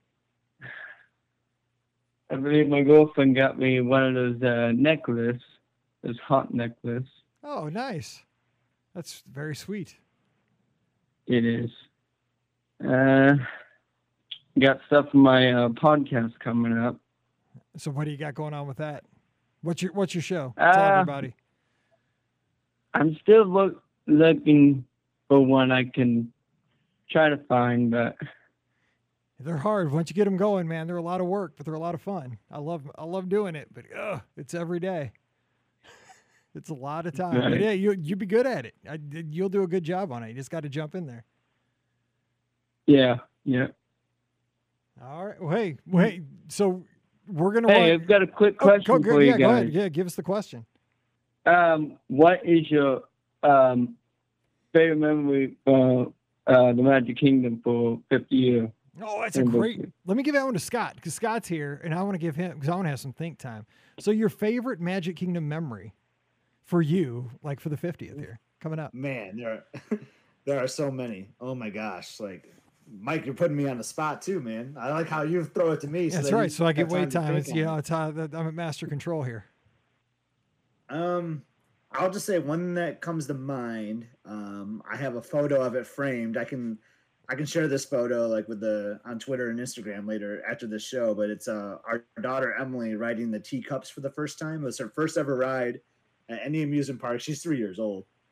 I believe my girlfriend got me one of those uh, necklace, those hot necklace. Oh, nice. That's very sweet. It is. Uh, got stuff for my uh, podcast coming up. So what do you got going on with that? What's your What's your show? Uh, Tell everybody. I'm still look, looking for one I can try to find, but They're hard. Once you get them going, man, they're a lot of work, but they're a lot of fun. I love I love doing it, but ugh, it's every day. It's a lot of time. But Right. yeah, you you'd be good at it. I, you'll do a good job on it. You just got to jump in there. yeah, yeah. All right. Well, hey, well, hey. So we're gonna. Hey, run- I've got a quick Oh, question go, go, for yeah, you go guys. ahead. Yeah, give us the question. Um, what is your um, favorite memory for uh, the Magic Kingdom for fifty years? Oh, that's a And great. Bushwick. Let me give that one to Scott because Scott's here, and I want to give him because I want to have some think time. So, your favorite Magic Kingdom memory for you, like for the fiftieth here coming up? Man, there are there are so many. Oh my gosh. Like Mike, you're putting me on the spot too, man. I like how you throw it to me. That's that right. you So I get have wait to time. think It's on you it. know, it's how that I'm at master control here. Um, I'll just say one that comes to mind. Um, I have a photo of it framed. I can, I can share this photo like with the on Twitter and Instagram later after the show. But it's uh our daughter Emily riding the teacups for the first time. It was her first ever ride at any amusement park. She's three years old,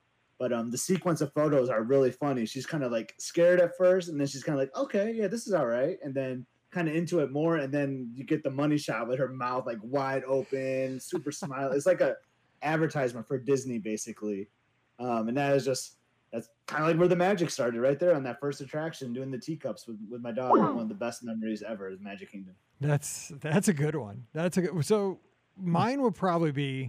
But um, the sequence of photos are really funny. She's kind of like scared at first, and then she's kind of like, okay, yeah, this is all right. And then kind of into it more. And then you get the money shot with her mouth like wide open, super smile. It's like a advertisement for Disney, basically. Um, and that is just, that's kind of like where the magic started right there on that first attraction, doing the teacups with, with my daughter. One of the best memories ever is Magic Kingdom. That's, that's a good one. That's a good, so mine would probably be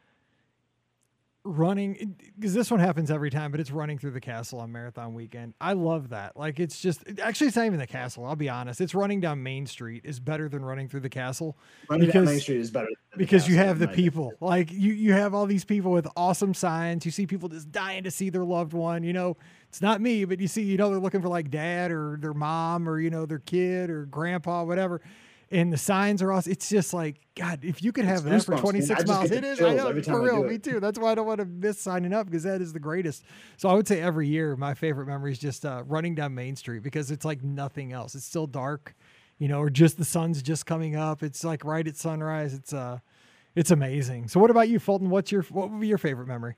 running, because this one happens every time, but it's running through the castle on marathon weekend. I love that. Like, it's just, actually, it's not even the castle. I'll be honest. It's running down Main Street is better than running through the castle. Running because, down Main Street is better than because the you castle, have the my people. opinion. Like, you, you have all these people with awesome signs. You see people just dying to see their loved one. You know, it's not me, but you see, you know, they're looking for like dad or their mom or, you know, their kid or grandpa, whatever. And the signs are awesome. It's just like, God, if you could have It's that for goosebumps, twenty-six man. I just miles, get it the is. I chills know, every time for I real. do Me it. too. That's why I don't want to miss signing up, because that is the greatest. So I would say every year, my favorite memory is just uh, running down Main Street, because it's like nothing else. It's still dark, you know, or just the sun's just coming up. It's like right at sunrise. It's uh, it's amazing. So what about you, Fulton? What's your, what would be your favorite memory?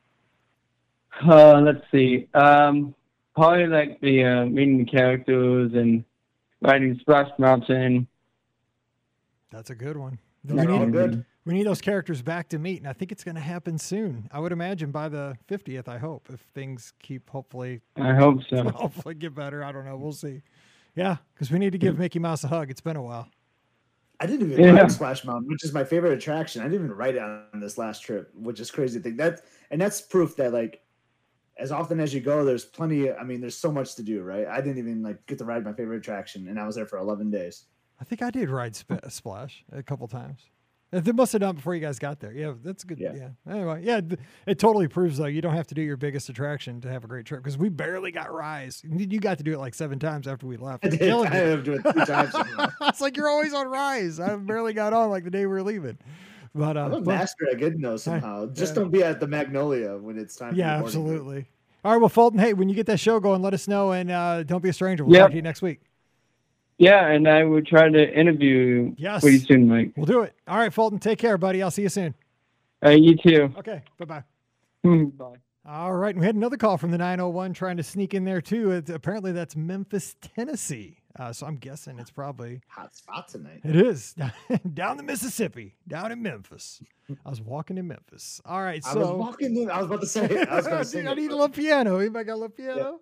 Uh, let's see. Um, probably like the uh, meeting the characters and riding Splash Mountain. That's a good one. Those We are all need, good. we need those characters back to meet, and I think it's going to happen soon. I would imagine by the fiftieth, I hope, if things keep hopefully I hope so. hopefully get better. I don't know. We'll see. Yeah, because we need to give Mickey Mouse a hug. It's been a while. I didn't even Yeah. ride Splash Mountain, which is my favorite attraction. I didn't even ride it on this last trip, which is crazy to think. That, and that's proof that, like, as often as you go, there's plenty. I mean, there's so much to do, right? I didn't even like get to ride my favorite attraction, and I was there for eleven days. I think I did ride Sp- Splash a couple times. They must have done it before you guys got there. Yeah, that's good. Yeah. Yeah. Anyway, yeah, th- it totally proves, though, you don't have to do your biggest attraction to have a great trip, because we barely got Rise. You got to do it like seven times after we left. I did. Killing I it. ended up doing it three times. It's like you're always on Rise. I barely got on like the day we were leaving. But uh, I'm a but- master at getting those somehow. Just yeah. don't be at the Magnolia when it's time. yeah, for the boarding group. absolutely. All right, well, Fulton, hey, when you get that show going, let us know, and uh, don't be a stranger. We'll Yep. talk to you next week. Yeah, and I would try to interview you Yes. pretty soon, Mike. We'll do it. All right, Fulton, take care, buddy. I'll see you soon. Uh, you too. Okay, bye-bye. Bye. All right, and we had another call from the nine oh one trying to sneak in there, too. It, apparently, that's Memphis, Tennessee. Uh, so I'm guessing it's probably, Hot spot tonight. it is, down the Mississippi, down in Memphis. I was walking in Memphis. All right, I so. was walking in. I was about to say. It. I was going to sing. I it, need a but- little piano. Anybody got a little piano?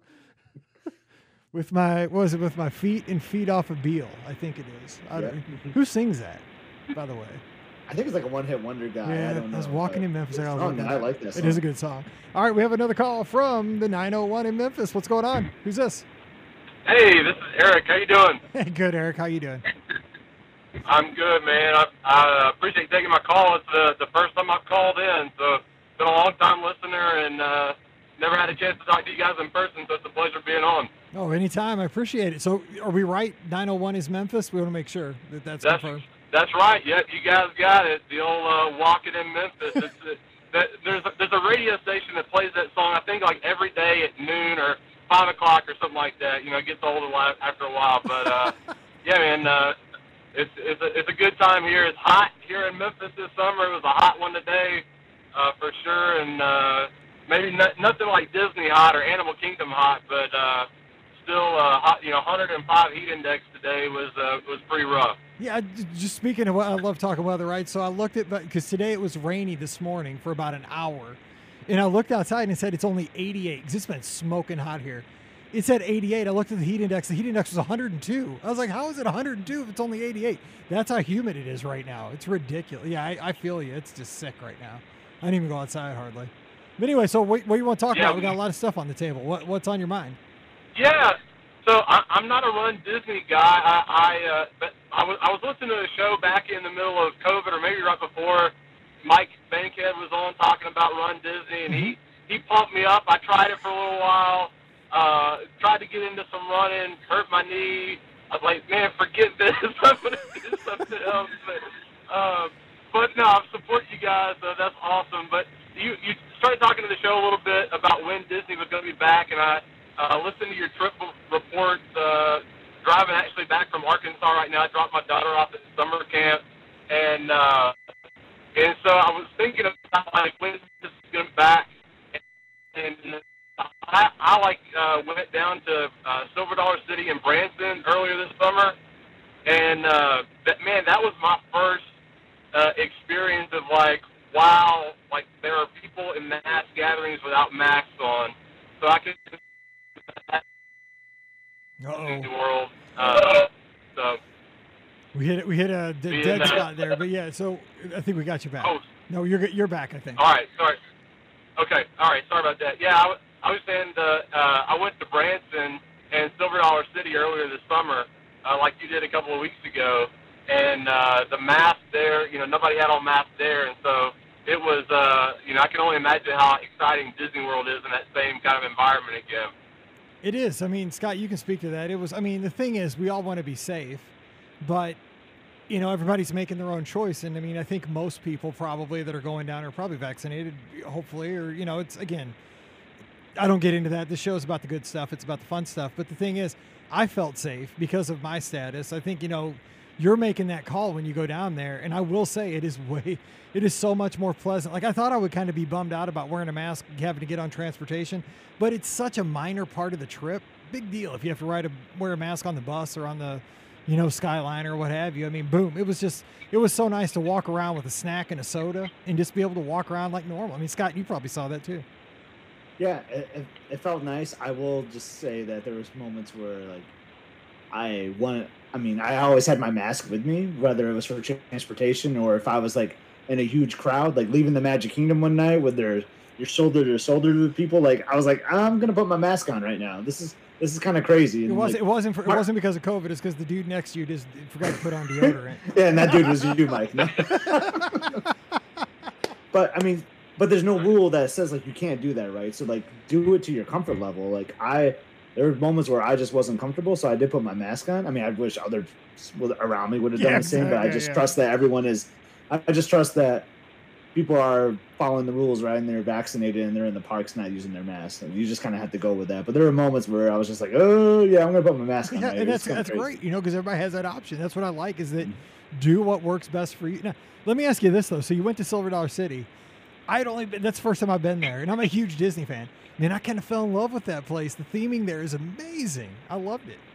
With my, what was it, with my feet and feet off a Beale, I think it is. I Yeah. don't, who sings that, by the way? I think it's like a one-hit wonder guy. I Yeah, don't know. I was walking but in Memphis. I, it's was fun. looking I at like that. It is a song. good song. All right, we have another call from the nine oh one in Memphis. What's going on? Who's this? Hey, this is Eric. How you doing? Hey, good, Eric. How you doing? I'm good, man. I, I appreciate you taking my call. It's the, the first time I've called in, so been a long-time listener and uh, never had a chance to talk to you guys in person, so it's a pleasure being on. Oh, anytime. I appreciate it. So are we right? nine oh one is Memphis? We want to make sure that that's, That's confirmed. that's right. Yep, you guys got it. The old uh, Walking in Memphis. It's, it, that, there's, a, there's a radio station that plays that song, I think, like every day at noon or five o'clock or something like that. You know, it gets old a while, after a while. But, uh, yeah, man, uh, it's, it's, a, it's a good time here. It's hot here in Memphis this summer. It was a hot one today, uh, for sure. And uh, maybe not, nothing like Disney hot or Animal Kingdom hot, but uh, still, uh, hot, you know, one hundred five heat index today was uh, was pretty rough. Yeah, j- just speaking of what I love talking weather, right? So I looked at, because today it was rainy this morning for about an hour. And I looked outside and it said it's only eighty-eight, because it's been smoking hot here. It said eighty-eight. I looked at the heat index. The heat index was one hundred two. I was like, how is it one hundred two if it's only eighty-eight? That's how humid it is right now. It's ridiculous. Yeah, I, I feel you. It's just sick right now. I didn't even go outside hardly. But anyway, so what, what do you want to talk Yeah, about? We got we- a lot of stuff on the table. What What's on your mind? Yeah, so I, I'm not a Run Disney guy. I I, uh, but I was I was listening to a show back in the middle of COVID, or maybe right before. Mike Bankhead was on talking about Run Disney, and he he pumped me up. I tried it for a little while. Uh, tried to get into some running, hurt my knee. I was like, man, forget this. I'm gonna do something else. But, uh, but no, I support you guys. So that's awesome. But you you started talking to the show a little bit about when Disney was going to be back, and I uh, listened to your trip report. Uh, driving actually back from Arkansas right now. I dropped my daughter off at summer camp, and uh, and so I was thinking about like when this is going to be back, and I like uh, went down to uh, Silver Dollar City in Branson earlier this summer, and uh, that man, that was my first uh, experience of like, wow, like there are people in mass gatherings without masks on, so I could Uh-oh. the world. Uh, so We hit it. We hit a d- Being dead that- spot there, but yeah. So I think we got you back. Oh. No, you're good- you're back. I think. all right, sorry. Okay, all right, sorry about that. Yeah, I, w- I was saying the, uh, I went to Branson and Silver Dollar City earlier this summer, uh, like you did a couple of weeks ago, and uh, the mask there, you know, nobody had on masks there, and so it was, uh, you know, I can only imagine how exciting Disney World is in that same kind of environment again. It is. I mean, Scott, you can speak to that. It was. I mean, the thing is, we all want to be safe, but you know, everybody's making their own choice. And I mean, I think most people probably that are going down are probably vaccinated, hopefully, or you know, it's again. I don't get into that. This show's about the good stuff. It's about the fun stuff. But the thing is, I felt safe because of my status. I think, you know, you're making that call when you go down there. And I will say it is way, it is so much more pleasant. Like I thought I would kind of be bummed out about wearing a mask, having to get on transportation, but it's such a minor part of the trip. Big deal if you have to ride a, wear a mask on the bus or on the, you know, Skyliner or what have you. I mean, boom. It was just, it was so nice to walk around with a snack and a soda and just be able to walk around like normal. I mean, Scott, you probably saw that too. Yeah, it, it, it felt nice. I will just say that there was moments where, like, I want. I mean, I always had my mask with me, whether it was for transportation or if I was like in a huge crowd, like leaving the Magic Kingdom one night with their your shoulder to shoulder with people. Like, I was like, I'm gonna put my mask on right now. This is this is kind of crazy. It And, wasn't. like, It wasn't. For, it wasn't because of COVID. It's because the dude next to you just forgot to put on deodorant. yeah, and that dude was you, Mike. No. But I mean. But there's no rule that says like you can't do that, right? So like do it to your comfort level. Like I, there were moments where I just wasn't comfortable, so I did put my mask on. I mean, I wish others around me would have done Yeah, the same, but I exactly, just yeah. trust that everyone is. I just trust that people are following the rules, right? And they're vaccinated and they're in the parks not using their masks. And you just kind of have to go with that. But there were moments where I was just like, oh yeah, I'm gonna put my mask on. Yeah, right? and It's that's kinda that's crazy. great, you know, because everybody has that option. That's what I like is that do what works best for you. Now, let me ask you this though. So you went to Silver Dollar City. I had only been, that's the first time I've been there, and I'm a huge Disney fan. Man, I kind of fell in love with that place. The theming there is amazing. I loved it.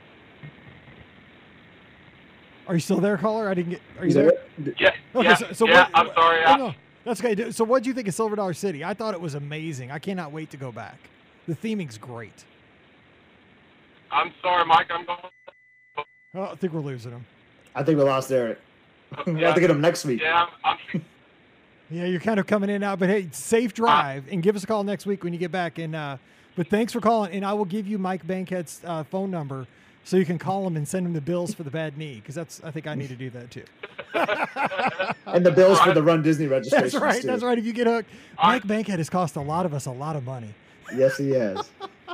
Are you still there, caller? I didn't get. Are you Is there? that it? Yeah, Okay, yeah, so, so yeah what, I'm sorry. Oh, I, no, that's okay. So, what do you think of Silver Dollar City? I thought it was amazing. I cannot wait to go back. The theming's great. I'm sorry, Mike. I'm going. Oh, I think we're losing them. I think we lost Eric. We'll Yeah. have to get him next week. Yeah, I'm, I'm Yeah, you're kind of coming in and out, but hey, safe drive, and give us a call next week when you get back. And uh, but thanks for calling, and I will give you Mike Bankhead's uh, phone number so you can call him and send him the bills for the bad knee, because that's I think I need to do that too. And the bills for the Run Disney registration. That's right. too. That's right. If you get hooked, All Mike Bankhead has cost a lot of us a lot of money. Yes, he has.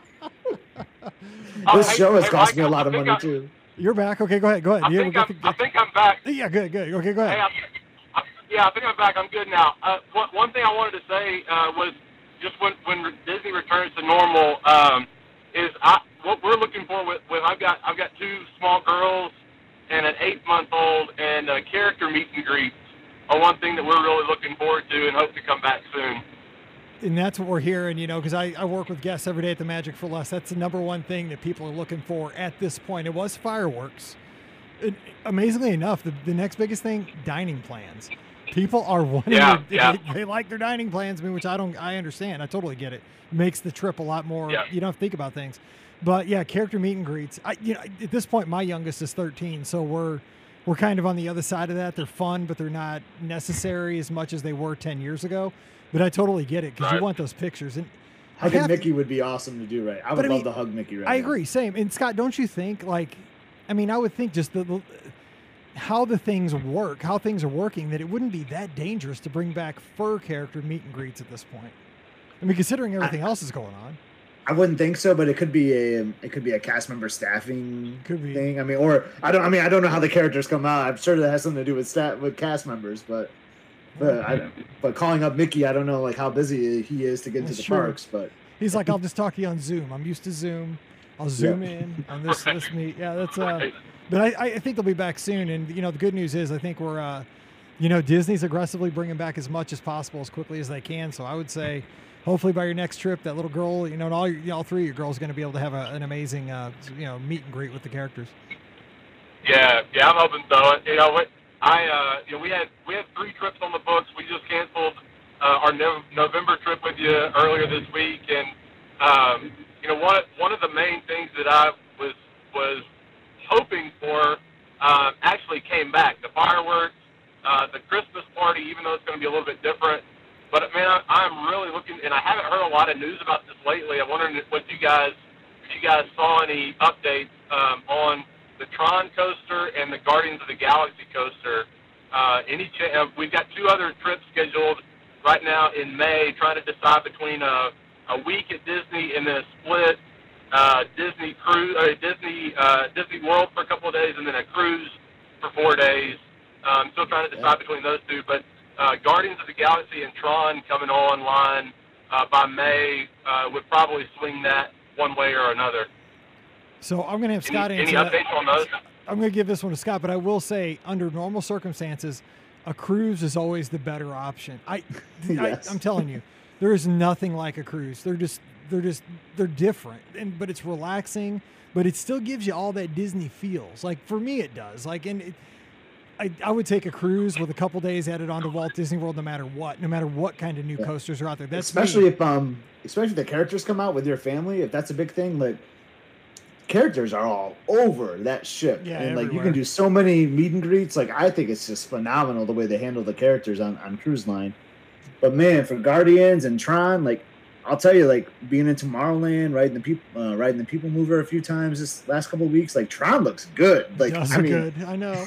Oh, This hey- show has hey, cost Mike, me a I lot of think money I- too. You're back. Okay, go ahead. Go ahead. I Yeah, think we I'm, got I the- think I'm back. yeah, good, good. Okay, go Hey, ahead. I, I, yeah, I think I'm back. I'm good now. Uh, one, one thing I wanted to say uh, was just when when Disney returns to normal um, is I, what we're looking for with, with I've got I've got two small girls and an eight month old, and uh, character meet and greets are one thing that we're really looking forward to and hope to come back soon. And that's what we're hearing, you know, because I, I work with guests every day at the Magic for Less. That's the number one thing that people are looking for at this point. It was fireworks. And amazingly enough, the, the next biggest thing, dining plans. People are wanting Yeah, to, yeah. They, they like their dining plans, I mean, which I don't, I understand. I totally get it. Makes the trip a lot more, Yeah. you don't have to think about things. But yeah, character meet and greets. I, you know, at this point, my youngest is thirteen, so we're, we're kind of on the other side of that. They're fun, but they're not necessary as much as they were ten years ago. But I totally get it because you Right. want those pictures. And I Hugging have to- Mickey would be awesome to do, right? I But would I love mean, to hug Mickey right I now. agree. Same. And Scott, don't you think like, I mean, I would think just the, the how the things work, how things are working, that it wouldn't be that dangerous to bring back fur character meet and greets at this point. I mean, considering everything else is going on. I wouldn't think so, but it could be a it could be a cast member staffing Could be. thing. I mean, or I don't. I mean, I don't know how the characters come out. I'm sure that has something to do with stat with cast members, but but I, but calling up Mickey, I don't know like how busy he is to get That's to the true. parks. But He's like, I'll just talk to you on Zoom. I'm used to Zoom. I'll zoom Yeah. in on this this meet. Yeah, that's uh. Right. But I, I think they'll be back soon. And you know, the good news is I think we're uh, you know, Disney's aggressively bringing back as much as possible as quickly as they can. So I would say, hopefully by your next trip, that little girl, you know, and all your, all three of your girls are going to be able to have a, an amazing, uh, you know, meet and greet with the characters. Yeah, yeah, I'm hoping so. You know, what I, uh, you know, we had we had three trips on the books. We just canceled uh, our no- November trip with you earlier this week, and um, you know, one one of the main things that I was was hoping for uh, actually came back. The fireworks, uh, the Christmas party, even though it's going to be a little bit different. But man, I, I'm really looking, and I haven't heard a lot of news about this lately. I'm wondering if what you guys, if you guys saw any updates um, on the Tron coaster and the Guardians of the Galaxy coaster. Uh, any ch- uh, we've got two other trips scheduled right now in May, trying to decide between a, a week at Disney and then a split uh, Disney cruise, uh, Disney uh, Disney World for a couple of days, and then a cruise for four days. Um, still trying to decide between those two, but uh, Guardians of the Galaxy and Tron coming online uh, by May uh, would probably swing that one way or another. So I'm going to have Scott any, answer any updates that. on those? I'm going to give this one to Scott, but I will say, under normal circumstances, a cruise is always the better option. I, Yes. I I'm telling you, there is nothing like a cruise. They're just, they're just, they're different, and but it's relaxing, but it still gives you all that Disney feels. Like for me, it does. Like, and it, I, I would take a cruise with a couple days added onto Walt Disney World, no matter what, no matter what kind of new Yeah. coasters are out there. That's especially me. if um, especially if the characters come out with your family. If that's a big thing, like. Characters are all over that ship, Yeah, and like you everywhere. can do so many meet and greets. Like I think it's just phenomenal the way they handle the characters on, on Cruise Line. But man, for Guardians and Tron, like I'll tell you, like being in Tomorrowland, riding the people, uh, riding the People Mover a few times this last couple of weeks, like Tron looks good. Like Does I look mean, good. I know.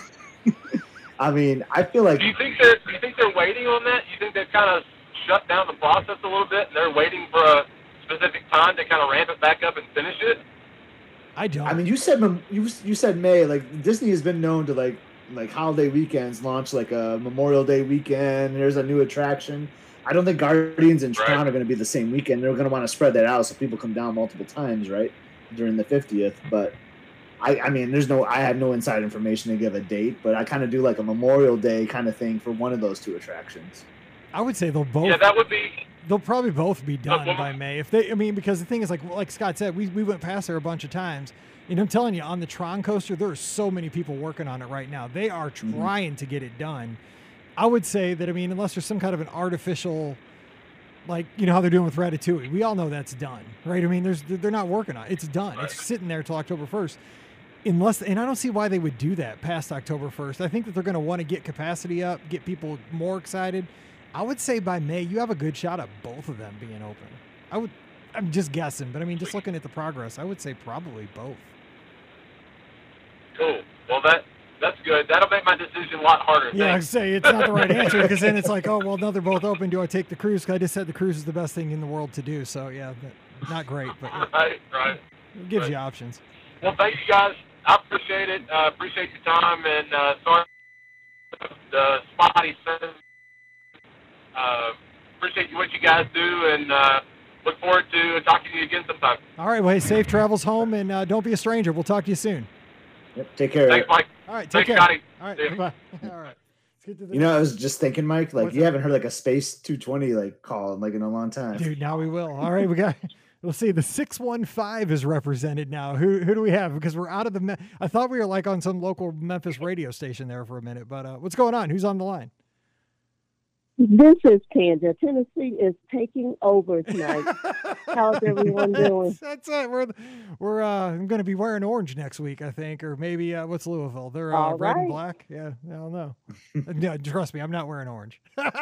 I mean, I feel like Do you think they're Do you think they're waiting on that? You think they've kind of shut down the process a little bit, and they're waiting for a specific time to kind of ramp it back up and finish it? I don't. I mean, you said mem- you you said May. Like Disney has been known to like like holiday weekends launch like a Memorial Day weekend. There's a new attraction. I don't think Guardians and Tron Right. are going to be the same weekend. They're going to want to spread that out so people come down multiple times, right, during the fiftieth. But I, I mean, there's no. I have no inside information to give a date, but I kind of do like a Memorial Day kind of thing for one of those two attractions. I would say they'll both. Yeah, that would be. They'll probably both be done well- by May. If they, I mean, because the thing is, like, like Scott said, we, we went past there a bunch of times. And I'm telling you, on the Tron coaster, there are so many people working on it right now. They are trying to get it done. I would say that, I mean, unless there's some kind of an artificial, like, you know how they're doing with Ratatouille. We all know that's done, right? I mean, there's they're not working on it. It's done. It's sitting there till October first. Unless, and I don't see why they would do that past October first. I think that they're going to want to get capacity up, get people more excited. I would say by May, you have a good shot at both of them being open. I would, I'm just guessing, but I mean, just looking at the progress, I would say probably both. Cool. Well, that that's good. That'll make my decision a lot harder. Yeah, I Thanks. say it's not the right answer because then it's like, oh, well, now they're both open. Do I take the cruise? 'Cause I just said the cruise is the best thing in the world to do. So, yeah, that, not great, but yeah, Right, right. it gives Right. you options. Well, thank you guys. I appreciate it. Uh, appreciate your time, and uh, sorry for the spotty service. Uh, appreciate you what you guys do, and uh, look forward to talking to you again sometime. All right, well, hey, safe travels home, and uh, don't be a stranger. We'll talk to you soon. Yep, take care. Thanks, Mike. All right, take Thanks, care. Scotty. All right, See ya. bye. All right. Let's get to the You know, I was just thinking, Mike, like What's you that? haven't heard like a Space two twenty like call like in a long time. Dude, now we will. All right, we got. Let's see. The six one five is represented now. Who who do we have? Because we're out of the. Me- I thought we were like on some local Memphis radio station there for a minute, but uh, what's going on? Who's on the line? This is Tanja. Tennessee is taking over tonight. How's everyone doing? That's it. We're we're. Uh, I'm going to be wearing orange next week, I think, or maybe uh, what's Louisville? They're uh, All red and right. black. Yeah, I don't know. No, trust me, I'm not wearing orange.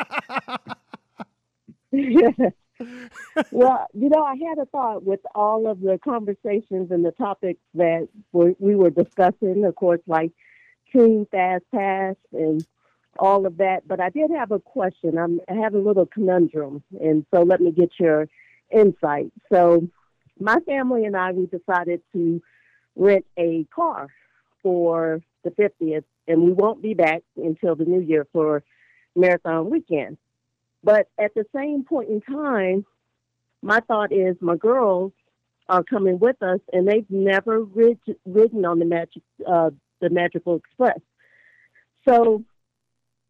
Well, you know, I had a thought with all of the conversations and the topics that we we were discussing, of course, like Teen Fast Pass and all of that. But I did have a question. I'm, I have a little conundrum, and so let me get your insight. So my family and I, we decided to rent a car for the fiftieth, and we won't be back until the new year for Marathon Weekend. But at the same point in time, my thought is my girls are coming with us, and they've never rid- ridden on the magic, uh, the Magical Express. So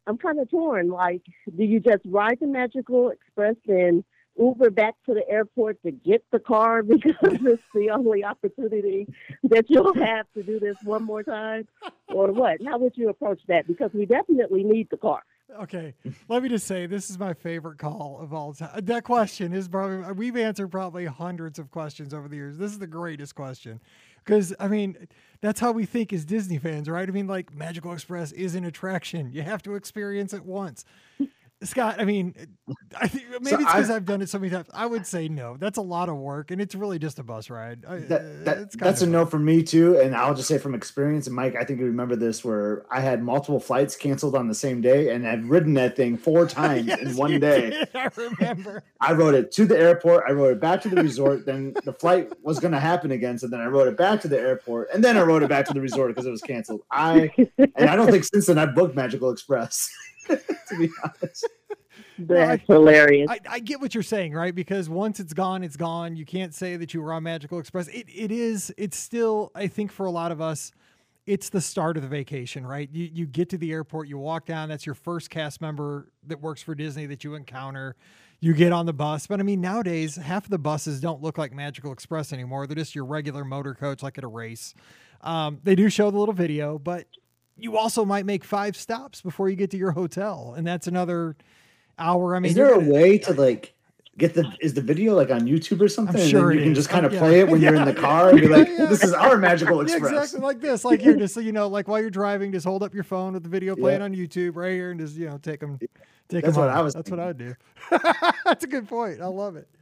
I'm kind of torn. Like, do you just ride the Magical Express and Uber back to the airport to get the car because it's the only opportunity that you'll have to do this one more time, or what? How would you approach that? Because we definitely need the car. Okay, let me just say this is my favorite call of all time. That question is probably, we've answered probably hundreds of questions over the years. This is the greatest question because, I mean, that's how we think as Disney fans, right? I mean, like, Magical Express is an attraction. You have to experience it once. Scott, I mean, I think maybe So it's because I- I've done it so many times. I would say no. That's a lot of work, and it's really just a bus ride. I- That, that it's kind that's a of no for me too. And I'll just say from experience, and Mike, I think you remember this, where I had multiple flights canceled on the same day, and I've ridden that thing four times Yes, in one you day. did. I remember. I rode it to the airport. I rode it back to the resort. Then the flight was going to happen again, so then I rode it back to the airport, and then I rode it back to the resort because it was canceled. I and I don't think since then I've booked Magical Express. To be honest, That's I- hilarious. I, I get what you're saying, right? Because once it's gone, it's gone. You can't say that you were on Magical Express. It it is. It's still. I think for a lot of us, it's the start of the vacation, right? You you get to the airport, you walk down. That's your first cast member that works for Disney that you encounter. You get on the bus, but I mean, nowadays half of the buses don't look like Magical Express anymore. They're just your regular motor coach, like at a race. Um, they do show the little video, but you also might make five stops before you get to your hotel, and that's another hour. I mean, is you're there a gonna- way to like get the is the video like on YouTube or something? And sure then it you can is. just kind of Yeah. play it when you're in the Yeah. car and be like, Yeah. "This is our Magical Yeah, Express." exactly like this. Like here, just so you know, like while you're driving, just hold up your phone with the video playing Yeah. on YouTube right here, and just you know take them. Take That's them what home. I was That's what I would do. That's a good point. I love it.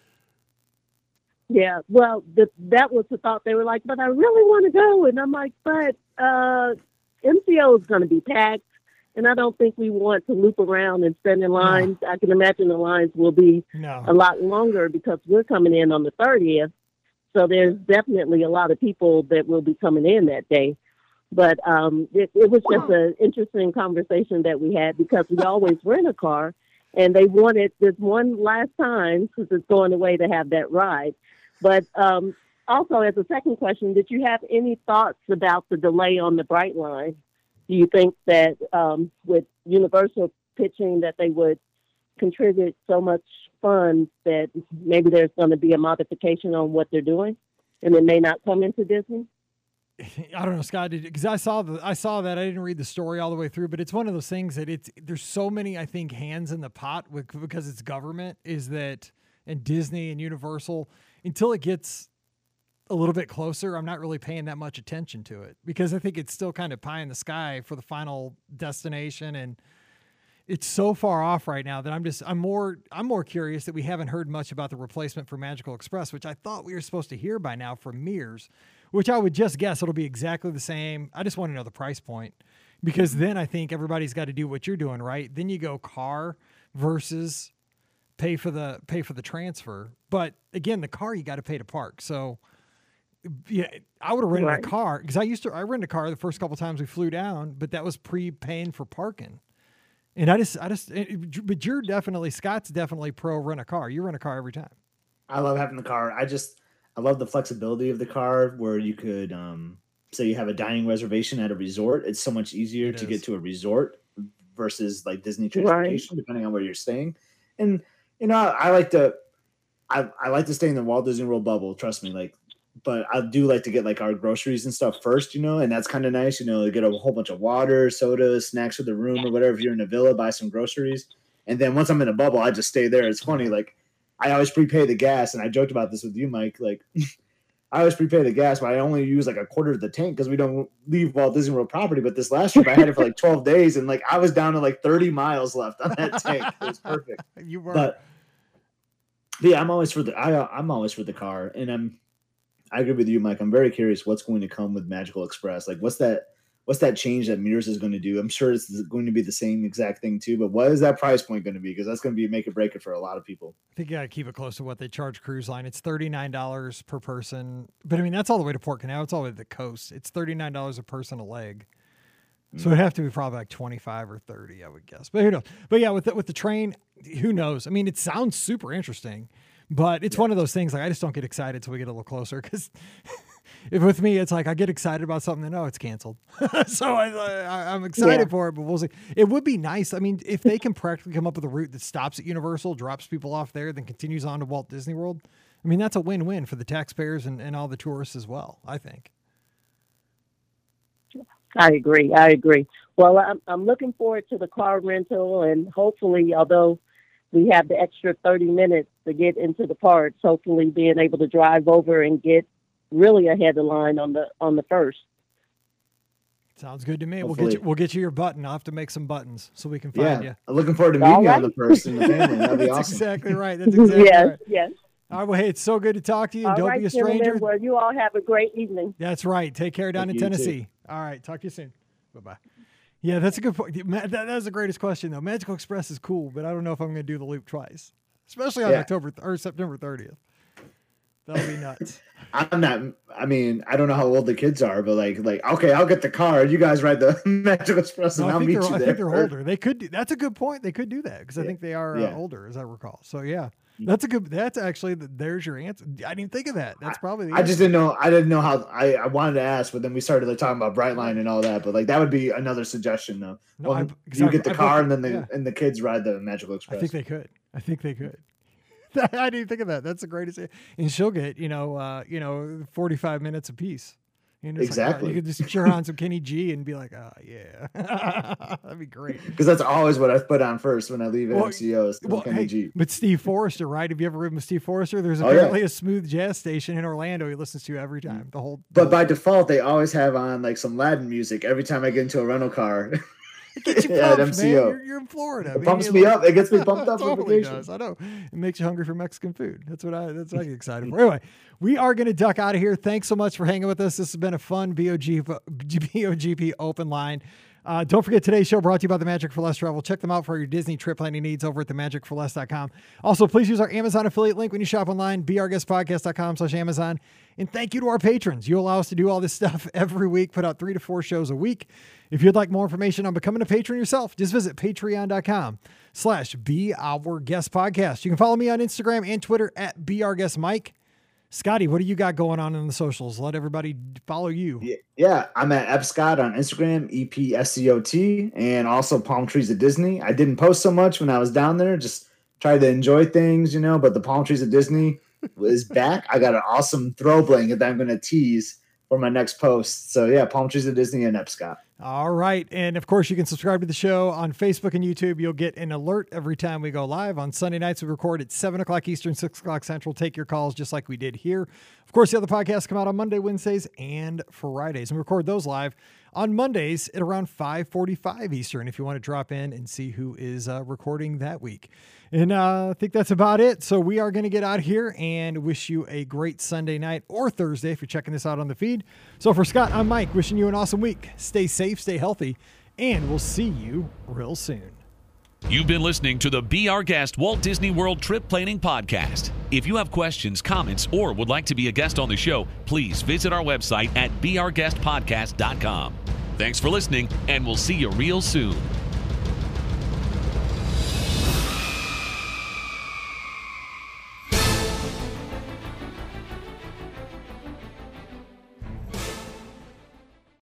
Yeah, well, the, that was the thought. They were like, but I really want to go. And I'm like, but uh, M C O is going to be packed. And I don't think we want to loop around and stand in lines. I can imagine the lines will be a No, lot longer because we're coming in on the thirtieth. So there's definitely a lot of people that will be coming in that day. But um, it, it was just an interesting conversation that we had because we always rent a car. And they wanted this one last time, since it's going away, to have that ride. But um, also, as a second question, did you have any thoughts about the delay on the Bright Line? Do you think that um, with Universal pitching that they would contribute so much funds that maybe there's going to be a modification on what they're doing, and it may not come into Disney? I don't know, Scott, because I saw the I saw that. I didn't read the story all the way through, but it's one of those things that it's there's so many, I think, hands in the pot with, because it's government, is that, and Disney and Universal, until it gets a little bit closer, I'm not really paying that much attention to it because I think it's still kind of pie in the sky for the final destination, and it's so far off right now that I'm just I'm more I'm more curious that we haven't heard much about the replacement for Magical Express, which I thought we were supposed to hear by now from Mears, which I would just guess it'll be exactly the same. I just want to know the price point, because then I think everybody's got to do what you're doing, right? Then you go car versus pay for the pay for the transfer. But again, the car you got to pay to park. So yeah, I would have rented Right. a car because I used to I rented a car the first couple times we flew down, but that was pre-paying for parking. And I just I just it- but you're definitely Scott's definitely pro rent a car. You rent a car every time. I love having the car. I just I love the flexibility of the car where you could um say you have a dining reservation at a resort. It's so much easier It to is. get to a resort versus like Disney transportation, depending on where you're staying. And you know, I, I like to I, I like to stay in the Walt Disney World bubble, trust me. Like, but I do like to get like our groceries and stuff first, you know, and that's kind of nice, you know, to get a whole bunch of water, soda, snacks for the room or whatever. If you're in a villa, buy some groceries. And then once I'm in a bubble, I just stay there. It's funny, like I always prepay the gas, and I joked about this with you, Mike. Like, I always prepay the gas, but I only use like a quarter of the tank because we don't leave Walt Disney World property. But this last trip, I had it for like twelve days, and like I was down to like thirty miles left on that tank. It was perfect. You were But, but yeah, I'm always for the I, I'm always for the car, and I'm I agree with you, Mike. I'm very curious what's going to come with Magical Express. Like, what's that? What's that change that Mears is going to do? I'm sure it's going to be the same exact thing too, but what is that price point going to be? Because that's going to be make or break it for a lot of people. I think you got to keep it close to what they charge Cruise Line. It's thirty-nine dollars per person. But I mean, that's all the way to Port Canal. It's all the way to the coast. It's thirty-nine dollars a person a leg. So it'd have to be probably like twenty-five or thirty, I would guess. But who knows? But yeah, with the, with the train, who knows? I mean, it sounds super interesting, but it's Yeah. one of those things like I just don't get excited till we get a little closer because if with me, it's like I get excited about something and oh, it's canceled. so I, I, I'm excited Yeah. for it, but we'll see. It would be nice. I mean, if they can practically come up with a route that stops at Universal, drops people off there, then continues on to Walt Disney World. I mean, that's a win-win for the taxpayers and, and all the tourists as well, I think. I agree. I agree. Well, I'm, I'm looking forward to the car rental, and hopefully, although we have the extra thirty minutes to get into the parks, hopefully being able to drive over and get really ahead of the line on the on the first. Sounds good to me. We'll Hopefully. get you. We'll get you your button. I'll have to make some buttons so we can find Yeah, you. I'm looking forward to meeting All you on right. the first in the family. That'd be That's awesome. exactly right. That's exactly yes, right. yes. All right. Well, hey, it's so good to talk to you. And All don't right, be a gentlemen. stranger. Well, you all have a great evening. That's right. Take care down Thank in you, too. Tennessee. All right. Talk to you soon. Bye-bye. Yeah, that's a good point. Ma- That, that's the greatest question, though. Magical Express is cool, but I don't know if I'm going to do the loop twice, especially on Yeah. October th- or September thirtieth. That'll be nuts. I'm not. I mean, I don't know how old the kids are, but like, like, okay, I'll get the car. You guys ride the Magical Express, No, and I I'll think meet they're, you I there. think they're older. They could. Do, that's a good point. They could do that because I Yeah. think they are uh, Yeah. older, as I recall. So yeah, that's a good. That's actually the, there's your answer. I didn't even think of that. That's probably. The I just didn't know. I didn't know how. I, I wanted to ask, but then we started like talking about Brightline and all that. But like that would be another suggestion, though. No, well, I- you exactly. get the I car, booked- and then the yeah. and the kids ride the Magical I Express. think they could. I think they could. I didn't even think of that. That's the greatest. And she'll get, you know, uh, you know, forty-five minutes apiece. You know, it's like, uh, Exactly. you could just cheer on some Kenny G and be like, oh, yeah. That'd be great. Because that's always what I put on first when I leave at Well, M C Os. Well, Kenny hey, G. but Steve Forrester, right? Have you ever ridden with Steve Forrester? There's Oh, yeah. apparently a smooth jazz station in Orlando he listens to every time. The whole. But by default, they always have on like some Latin music every time I get into a rental car. It gets you at pumped, M C O. man. You're, you're in Florida. I It mean, pumps you me know- up. It gets me pumped up for totally vacation. does. I know. It makes you hungry for Mexican food. That's what I. That's what I get excited for. Anyway, we are going to duck out of here. Thanks so much for hanging with us. This has been a fun B O G B O G P open line. Uh, don't forget today's show brought to you by the Magic for Less Travel. Check them out for your Disney trip planning needs over at the magic for less dot com. Also, please use our Amazon affiliate link when you shop online, be our guest podcast dot com slash Amazon. And thank you to our patrons. You allow us to do all this stuff every week, put out three to four shows a week. If you'd like more information on becoming a patron yourself, just visit patreon dot com slash be our guest podcast. You can follow me on Instagram and Twitter at be our guest Mike. Scotty, what do you got going on in the socials? Let everybody follow you. Yeah, yeah, I'm at Epscott on Instagram, E P S C O T, and also Palm Trees at Disney. I didn't post so much when I was down there, just tried to enjoy things, you know, but the Palm Trees at Disney is back. I got an awesome throw blanket that I'm going to tease for my next post. So yeah, Palm Trees at Disney and Epscott. All right. And of course, you can subscribe to the show on Facebook and YouTube. You'll get an alert every time we go live. On Sunday nights, we record at seven o'clock Eastern, six o'clock Central. Take your calls just like we did here. Of course, the other podcasts come out on Monday, Wednesdays, and Fridays. And we record those live on Mondays at around five forty-five Eastern if you want to drop in and see who is uh, recording that week. And uh, I think that's about it. So we are going to get out of here and wish you a great Sunday night or Thursday if you're checking this out on the feed. So for Scott, I'm Mike, wishing you an awesome week. Stay safe, stay healthy, and we'll see you real soon. You've been listening to the Be Our Guest Walt Disney World Trip Planning Podcast. If you have questions, comments, or would like to be a guest on the show, please visit our website at be our guest podcast dot com. Thanks for listening, and we'll see you real soon.